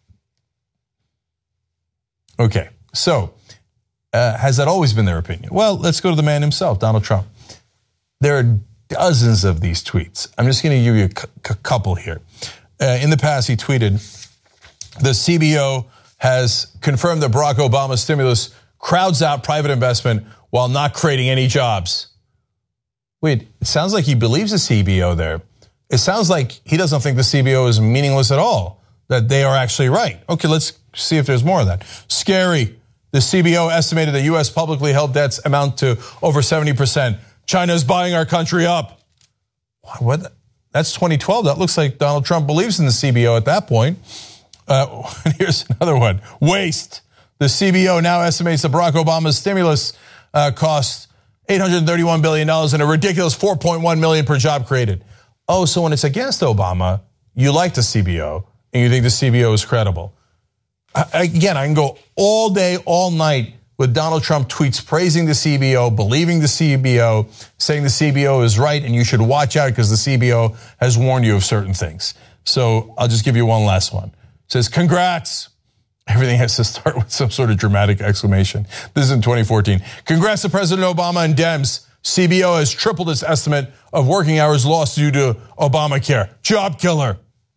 Okay, so uh, has that always been their opinion? Well, let's go to the man himself, Donald Trump. There are dozens of these tweets. I'm just going to give you a c- couple here. Uh, in the past, he tweeted, the C B O has confirmed that Barack Obama's stimulus crowds out private investment while not creating any jobs. Wait, it sounds like he believes the C B O there. It sounds like he doesn't think the C B O is meaningless at all, that they are actually right. Okay, let's see if there's more of that. Scary. The C B O estimated that U S publicly held debts amount to over seventy percent. China's buying our country up. What? That's twenty twelve. That looks like Donald Trump believes in the C B O at that point. Uh, here's another one. Waste. The C B O now estimates that Barack Obama's stimulus uh, cost eight hundred thirty-one billion dollars and a ridiculous four point one million dollars per job created. Oh, so when it's against Obama, you like the C B O and you think the C B O is credible. I, again, I can go all day, all night with Donald Trump tweets praising the C B O, believing the C B O, saying the C B O is right and you should watch out because the C B O has warned you of certain things. So I'll just give you one last one. It says, congrats. Everything has to start with some sort of dramatic exclamation. This is in twenty fourteen. Congrats to President Obama and Dems. C B O has tripled its estimate of working hours lost due to Obamacare. Job killer.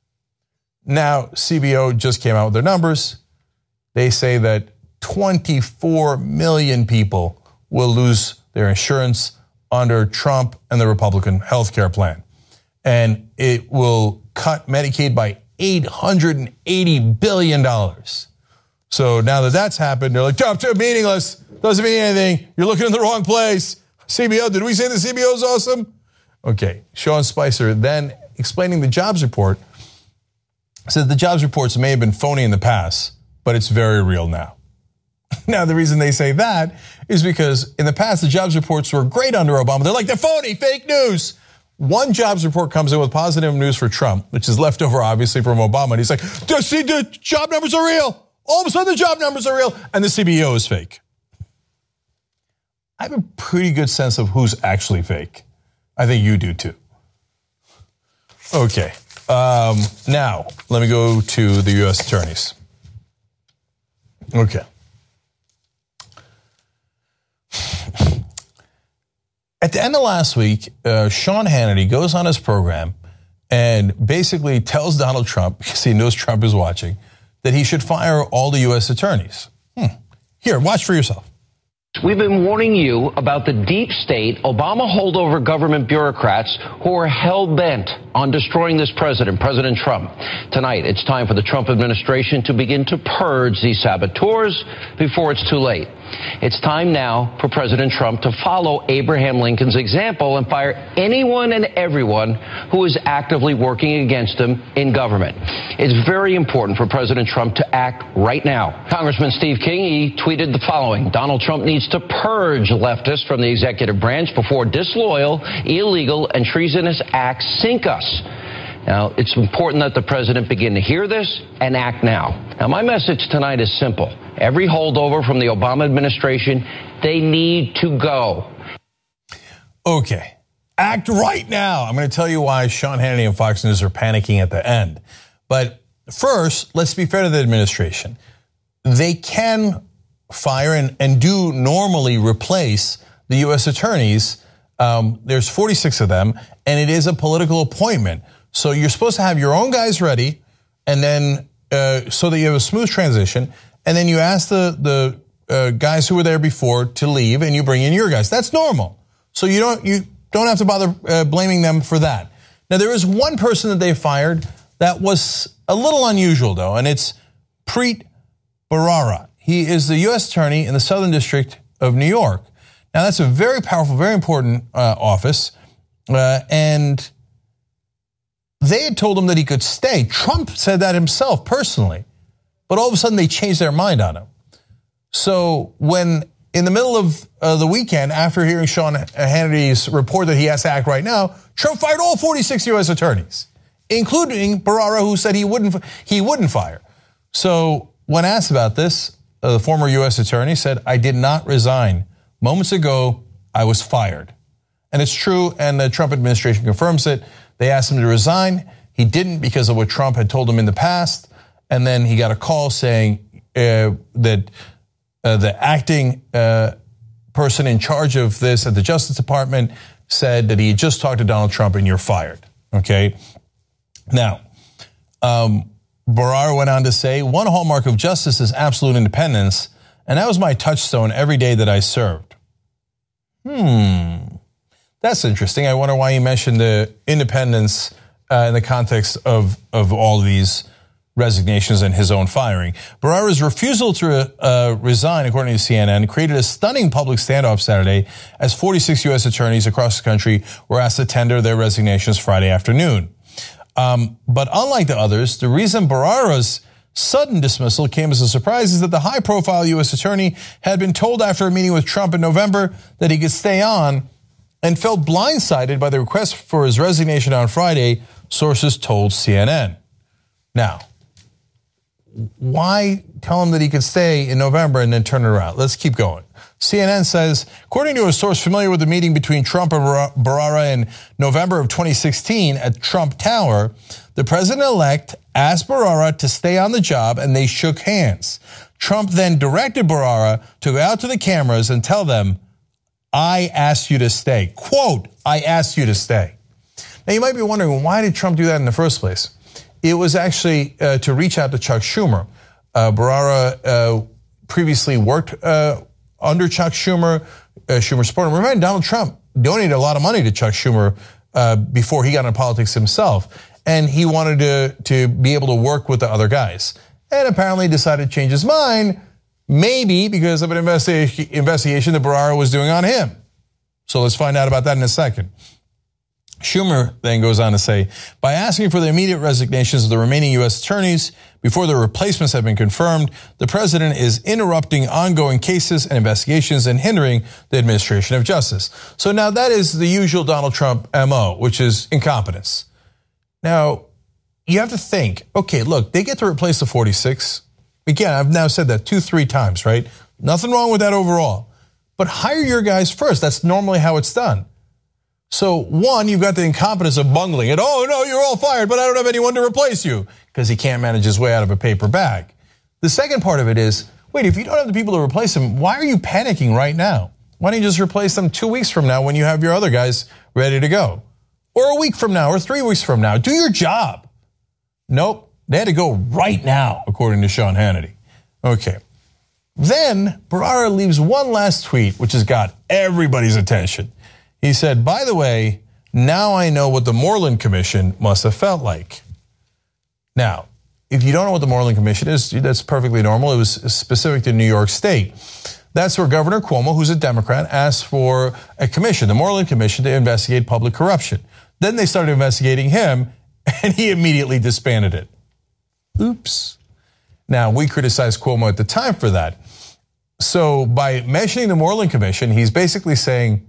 Now, C B O just came out with their numbers. They say that twenty-four million people will lose their insurance under Trump and the Republican health care plan. And it will cut Medicaid by eight hundred eighty billion dollars. So now that that's happened, they're like, Trump, meaningless. Doesn't mean anything. You're looking in the wrong place. C B O, did we say the C B O is awesome? Okay, Sean Spicer then explaining the jobs report said the jobs reports may have been phony in the past, but it's very real now. Now, the reason they say that is because in the past, the jobs reports were great under Obama. They're like, they're phony, fake news. One jobs report comes in with positive news for Trump, which is leftover, obviously, from Obama. And he's like, see, the job numbers are real. All of a sudden, the job numbers are real, and the C B O is fake. I have a pretty good sense of who's actually fake. I think you do, too. Okay. Um, now, let me go to the U S attorneys. Okay. At the end of last week, uh, Sean Hannity goes on his program and basically tells Donald Trump, because he knows Trump is watching, that he should fire all the U S attorneys. Hmm. Here, watch for yourself. We've been warning you about the deep state Obama holdover government bureaucrats who are hell-bent on destroying this president, President Trump. Tonight, it's time for the Trump administration to begin to purge these saboteurs before it's too late. It's time now for President Trump to follow Abraham Lincoln's example and fire anyone and everyone who is actively working against him in government. It's very important for President Trump to act right now. Congressman Steve King, he tweeted the following: Donald Trump needs to purge leftists from the executive branch before disloyal, illegal, and treasonous acts sink us. Now, it's important that the president begin to hear this and act now. Now, my message tonight is simple. Every holdover from the Obama administration, they need to go. Okay, act right now. I'm going to tell you why Sean Hannity and Fox News are panicking at the end. But first, let's be fair to the administration. They can fire and, and do normally replace the U S attorneys. Um, there's forty-six of them, and it is a political appointment. So you're supposed to have your own guys ready, and then uh, so that you have a smooth transition, and then you ask the the uh, guys who were there before to leave, and you bring in your guys. That's normal. So you don't you don't have to bother uh, blaming them for that. Now there is one person that they fired that was a little unusual though, and it's Preet Bharara. He is the U S attorney in the Southern District of New York. Now that's a very powerful, very important uh, office, uh, and they had told him that he could stay. Trump said that himself personally, but all of a sudden they changed their mind on him. So when in the middle of uh, the weekend, after hearing Sean Hannity's report that he has to act right now, Trump fired all forty-six U S attorneys, including Bharara, who said he wouldn't he wouldn't fire. So when asked about this, uh, the former U S attorney said, "I did not resign. Moments ago, I was fired." And it's true, and the Trump administration confirms it. They asked him to resign. He didn't because of what Trump had told him in the past. And then he got a call saying uh, that uh, the acting uh, person in charge of this at the Justice Department said that he had just talked to Donald Trump and you're fired. Okay. Now, um, Bharara went on to say, "One hallmark of justice is absolute independence, and that was my touchstone every day that I served." Hmm. That's interesting. I wonder why he mentioned the independence uh, in the context of, of all of these resignations and his own firing. Bharara's refusal to uh, resign, according to C N N, created a stunning public standoff Saturday as forty-six U S attorneys across the country were asked to tender their resignations Friday afternoon. Um, but unlike the others, the reason Bharara's sudden dismissal came as a surprise is that the high-profile U S attorney had been told after a meeting with Trump in November that he could stay on, and felt blindsided by the request for his resignation on Friday, sources told C N N. Now, why tell him that he could stay in November and then turn it around? Let's keep going. C N N says, according to a source familiar with the meeting between Trump and Bharara in November of twenty sixteen at Trump Tower, the president-elect asked Bharara to stay on the job and they shook hands. Trump then directed Bharara to go out to the cameras and tell them, "I asked you to stay." Quote, "I asked you to stay." Now, you might be wondering, why did Trump do that in the first place? It was actually uh, to reach out to Chuck Schumer. Uh, Bharara uh, previously worked uh, under Chuck Schumer, uh, Schumer supported him. Remember, Donald Trump donated a lot of money to Chuck Schumer uh, before he got into politics himself. And he wanted to, to be able to work with the other guys. And apparently decided to change his mind, maybe because of an investi- investigation that Bharara was doing on him. So let's find out about that in a second. Schumer then goes on to say, by asking for the immediate resignations of the remaining U S attorneys before their replacements have been confirmed, the president is interrupting ongoing cases and investigations and hindering the administration of justice. So now that is the usual Donald Trump M O, which is incompetence. Now, you have to think, okay, look, they get to replace the forty-six. Again, I've now said that two, three times, right? Nothing wrong with that overall. But hire your guys first. That's normally how it's done. So one, you've got the incompetence of bungling it. Oh, no, you're all fired, but I don't have anyone to replace you because he can't manage his way out of a paper bag. The second part of it is, wait, if you don't have the people to replace him, why are you panicking right now? Why don't you just replace them two weeks from now when you have your other guys ready to go? Or a week from now, or three weeks from now. Do your job. Nope, they had to go right now, according to Sean Hannity. Okay. Then Bharara leaves one last tweet, which has got everybody's attention. He said, by the way, now I know what the Moreland Commission must have felt like. Now, if you don't know what the Moreland Commission is, that's perfectly normal. It was specific to New York State. That's where Governor Cuomo, who's a Democrat, asked for a commission, the Moreland Commission, to investigate public corruption. Then they started investigating him, and he immediately disbanded it. Oops. Now, we criticized Cuomo at the time for that. So by mentioning the Moreland Commission, he's basically saying,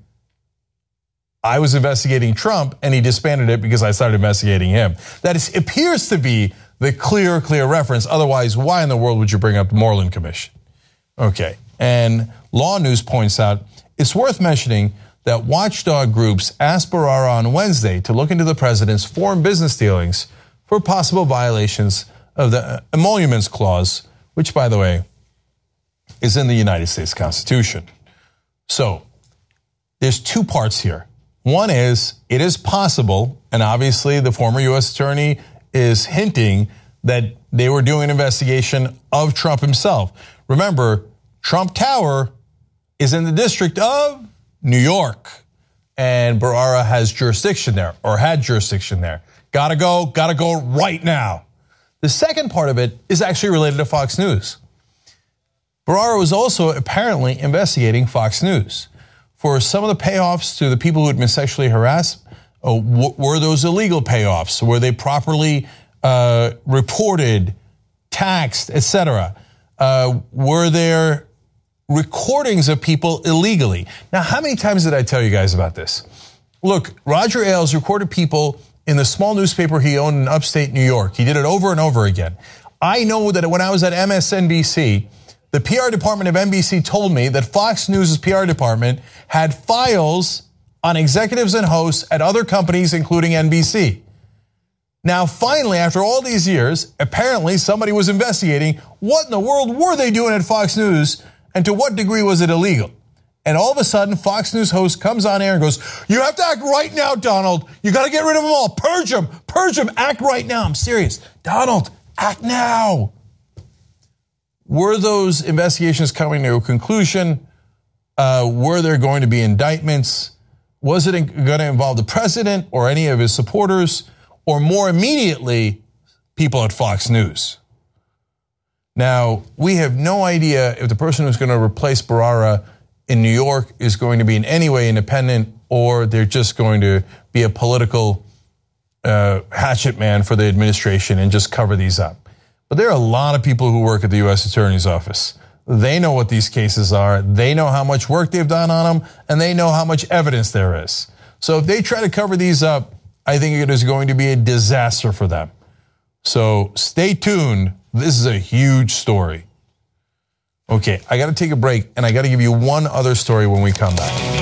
I was investigating Trump, and he disbanded it because I started investigating him. That is, appears to be the clear, clear reference. Otherwise, why in the world would you bring up the Moreland Commission? Okay, and Law News points out, it's worth mentioning that watchdog groups asked Bharara on Wednesday to look into the president's foreign business dealings for possible violations of the Emoluments Clause, which, by the way, is in the United States Constitution. So there's two parts here. One is, it is possible, and obviously the former U S attorney is hinting that they were doing an investigation of Trump himself. Remember, Trump Tower is in the District of New York, and Bharara has jurisdiction there, or had jurisdiction there. Gotta go, gotta go right now. The second part of it is actually related to Fox News. Bharara was also apparently investigating Fox News for some of the payoffs to the people who had been sexually harassed. Uh, were those illegal payoffs? Were they properly uh, reported, taxed, et cetera? Uh, were there recordings of people illegally? Now, how many times did I tell you guys about this? Look, Roger Ailes recorded people in the small newspaper he owned in upstate New York. He did it over and over again. I know that when I was at M S N B C, the P R department of N B C told me that Fox News' P R department had files on executives and hosts at other companies, including N B C. Now, finally, after all these years, apparently somebody was investigating what in the world were they doing at Fox News, and to what degree was it illegal? And all of a sudden, Fox News host comes on air and goes, you have to act right now, Donald. You got to get rid of them all. Purge them. Purge them. Act right now. I'm serious. Donald, act now. Were those investigations coming to a conclusion? Uh, were there going to be indictments? Was it going to involve the president or any of his supporters, or more immediately, people at Fox News? Now, we have no idea if the person who's going to replace Bharara in New York is going to be in any way independent, or they're just going to be a political uh, hatchet man for the administration and just cover these up. But there are a lot of people who work at the U S Attorney's Office. They know what these cases are. They know how much work they've done on them, and they know how much evidence there is. So if they try to cover these up, I think it is going to be a disaster for them. So stay tuned. This is a huge story. Okay, I got to take a break, and I got to give you one other story when we come back.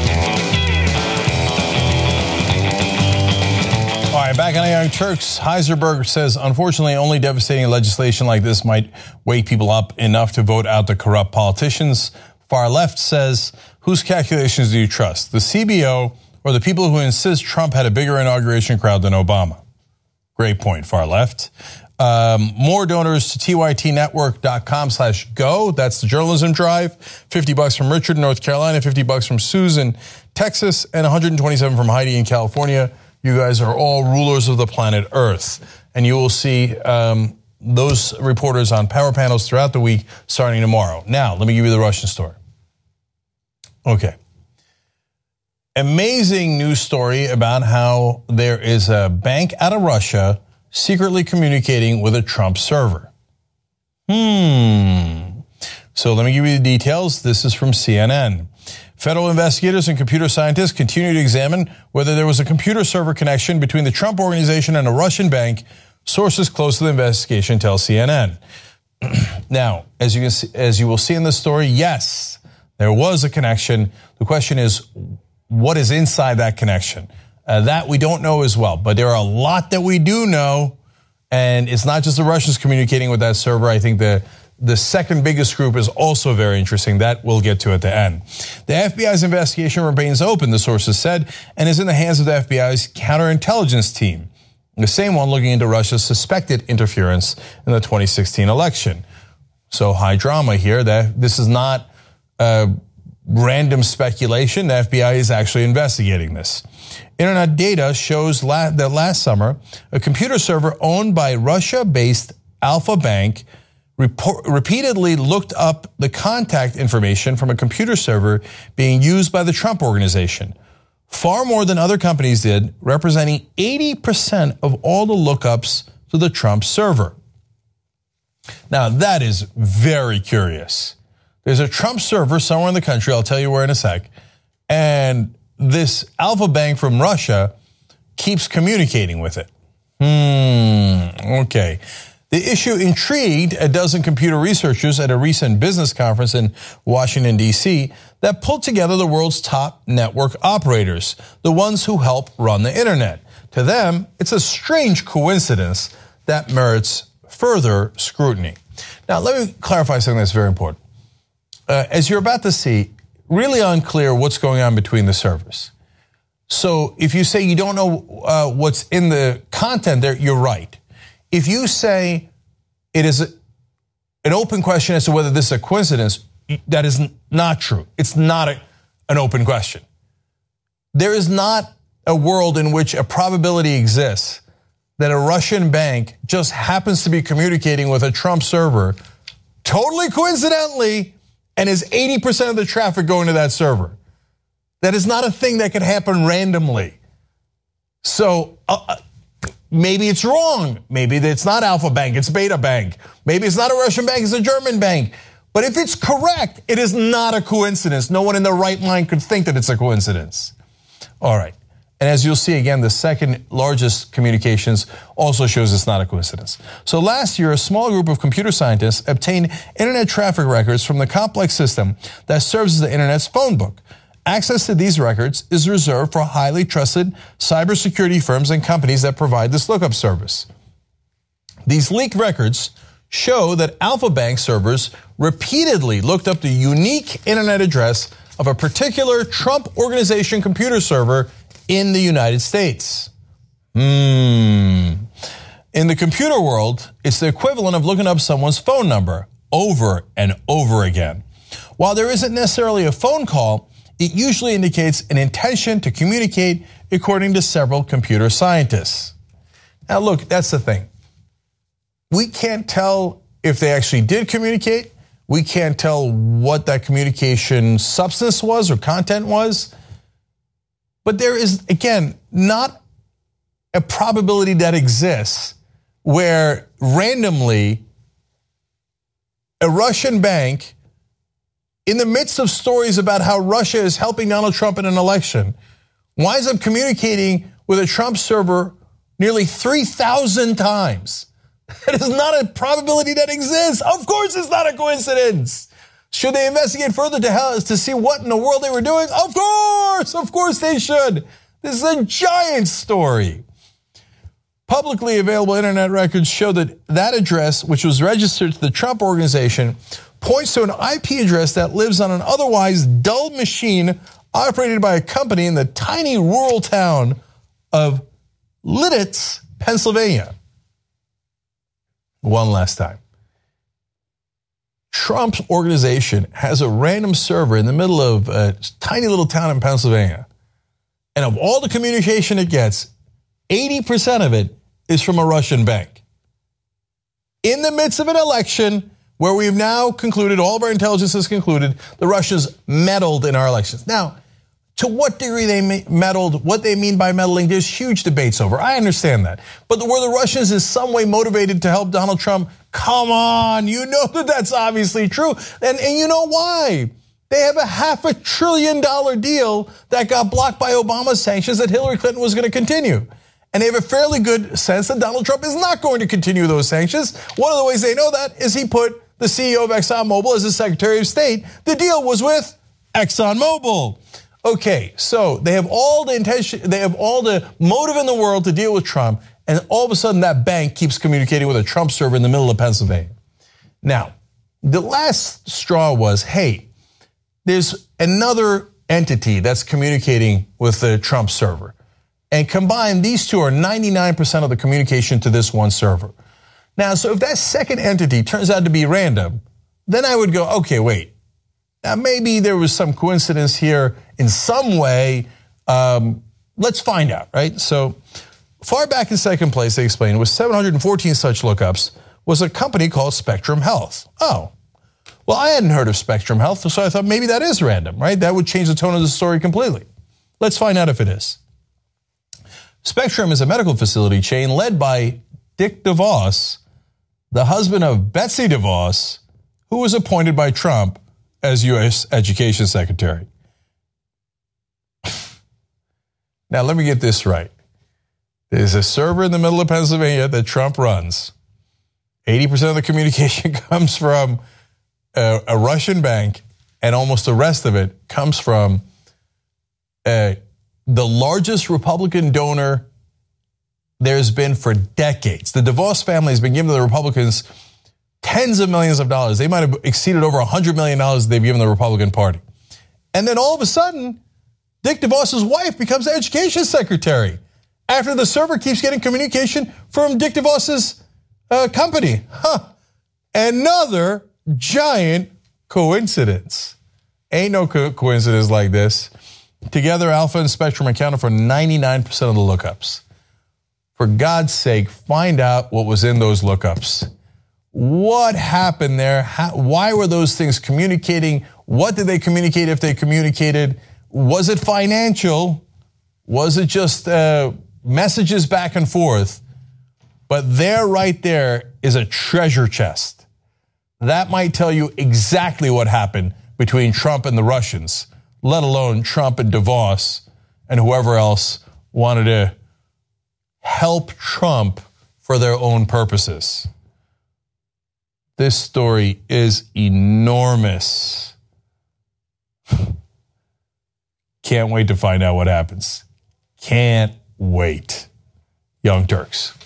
All right, back on the Young Turks, Heiserberg says, unfortunately, only devastating legislation like this might wake people up enough to vote out the corrupt politicians. Far Left says, whose calculations do you trust, the C B O or the people who insist Trump had a bigger inauguration crowd than Obama? Great point, Far Left. Um, more donors to T Y T network dot com slash go. That's the journalism drive. fifty bucks from Richard in North Carolina, fifty bucks from Susan, Texas, and one hundred twenty-seven from Heidi in California. You guys are all rulers of the planet Earth. And you will see um, those reporters on power panels throughout the week starting tomorrow. Now, let me give you the Russian story. Okay. Amazing news story about how there is a bank out of Russia secretly communicating with a Trump server. Hmm. So let me give you the details. This is from C N N. Federal investigators and computer scientists continue to examine whether there was a computer server connection between the Trump organization and a Russian bank. Sources close to the investigation tell C N N. Now, as you can see, as you will see in the story, yes, there was a connection. The question is, what is inside that connection? Uh, that we don't know as well, but there are a lot that we do know, and it's not just the Russians communicating with that server. I think the the second biggest group is also very interesting. That we'll get to at the end. The F B I's investigation remains open, the sources said, and is in the hands of the F B I's counterintelligence team, the same one looking into Russia's suspected interference in the twenty sixteen election. So high drama here. That this is not uh, random speculation. The F B I is actually investigating this. Internet data shows la- that last summer, a computer server owned by Russia-based Alfa Bank report- repeatedly looked up the contact information from a computer server being used by the Trump Organization. Far more than other companies did, representing eighty percent of all the lookups to the Trump server. Now, that is very curious. There's a Trump server somewhere in the country, I'll tell you where in a sec, and this Alfa Bank from Russia keeps communicating with it. Hmm, okay. The issue intrigued a dozen computer researchers at a recent business conference in Washington, D C that pulled together the world's top network operators, the ones who help run the internet. To them, it's a strange coincidence that merits further scrutiny. Now, let me clarify something that's very important. Uh, as you're about to see, really unclear what's going on between the servers. So if you say you don't know uh, what's in the content there, you're right. If you say it is a, an open question as to whether this is a coincidence, that is not true. It's not a, an open question. There is not a world in which a probability exists that a Russian bank just happens to be communicating with a Trump server totally coincidentally and is eighty percent of the traffic going to that server. That is not a thing that could happen randomly. So uh, maybe it's wrong. Maybe it's not Alfa Bank, it's Beta Bank. Maybe it's not a Russian bank, it's a German bank. But if it's correct, it is not a coincidence. No one in their right mind could think that it's a coincidence. All right. And as you'll see again, the second largest communications also shows it's not a coincidence. So last year, a small group of computer scientists obtained internet traffic records from the complex system that serves as the internet's phone book. Access to these records is reserved for highly trusted cybersecurity firms and companies that provide this lookup service. These leaked records show that Alfa Bank servers repeatedly looked up the unique internet address of a particular Trump Organization computer server in the United States. Hmm. In the computer world, it's the equivalent of looking up someone's phone number over and over again. While there isn't necessarily a phone call, it usually indicates an intention to communicate, according to several computer scientists. Now look, that's the thing. We can't tell if they actually did communicate. We can't tell what that communication substance was or content was. But there is, again, not a probability that exists where randomly a Russian bank, in the midst of stories about how Russia is helping Donald Trump in an election, winds up communicating with a Trump server nearly three thousand times. That is not a probability that exists. Of course it's not a coincidence. Should they investigate further to hell to see what in the world they were doing? Of course, of course they should. This is a giant story. Publicly available internet records show that that address, which was registered to the Trump Organization, points to an I P address that lives on an otherwise dull machine operated by a company in the tiny rural town of Lititz, Pennsylvania. One last time. Trump's organization has a random server in the middle of a tiny little town in Pennsylvania. And of all the communication it gets, eighty percent of it is from a Russian bank. In the midst of an election where we've now concluded, all of our intelligence has concluded, the Russians meddled in our elections. Now, to what degree they meddled, what they mean by meddling, there's huge debates over. I understand that. But were the Russians in some way motivated to help Donald Trump? Come on, you know that that's obviously true. And, and you know why? They have a half a trillion dollar deal that got blocked by Obama's sanctions that Hillary Clinton was going to continue. And they have a fairly good sense that Donald Trump is not going to continue those sanctions. One of the ways they know that is he put the C E O of ExxonMobil as his Secretary of State. The deal was with ExxonMobil. Okay, so they have all the intention, they have all the motive in the world to deal with Trump, and all of a sudden that bank keeps communicating with a Trump server in the middle of Pennsylvania. Now, the last straw was, hey, there's another entity that's communicating with the Trump server. And combined, these two are ninety-nine percent of the communication to this one server. Now, so if that second entity turns out to be random, then I would go, okay, wait. Now, maybe there was some coincidence here in some way. Um, let's find out, right? So far back in second place, they explained, with seven hundred fourteen such lookups, was a company called Spectrum Health. Oh, well, I hadn't heard of Spectrum Health, so I thought maybe that is random, right? That would change the tone of the story completely. Let's find out if it is. Spectrum is a medical facility chain led by Dick DeVos, the husband of Betsy DeVos, who was appointed by Trump as U S Education Secretary. Now, let me get this right. There's a server in the middle of Pennsylvania that Trump runs. eighty percent of the communication comes from a, a Russian bank, and almost the rest of it comes from uh, the largest Republican donor there's been for decades. The DeVos family has been giving the Republicans tens of millions of dollars. They might have exceeded over one hundred million dollars they've given the Republican Party. And then all of a sudden, Dick DeVos's wife becomes the education secretary after the server keeps getting communication from Dick DeVos's uh, company. Huh. Another giant coincidence. Ain't no co- coincidence like this. Together, Alpha and Spectrum accounted for ninety-nine percent of the lookups. For God's sake, find out what was in those lookups. What happened there? How, why were those things communicating? What did they communicate if they communicated? Was it financial? Was it just uh, messages back and forth? But there, right there, is a treasure chest. That might tell you exactly what happened between Trump and the Russians, let alone Trump and DeVos and whoever else wanted to help Trump for their own purposes. This story is enormous. Can't wait to find out what happens. Can't wait. Young Turks.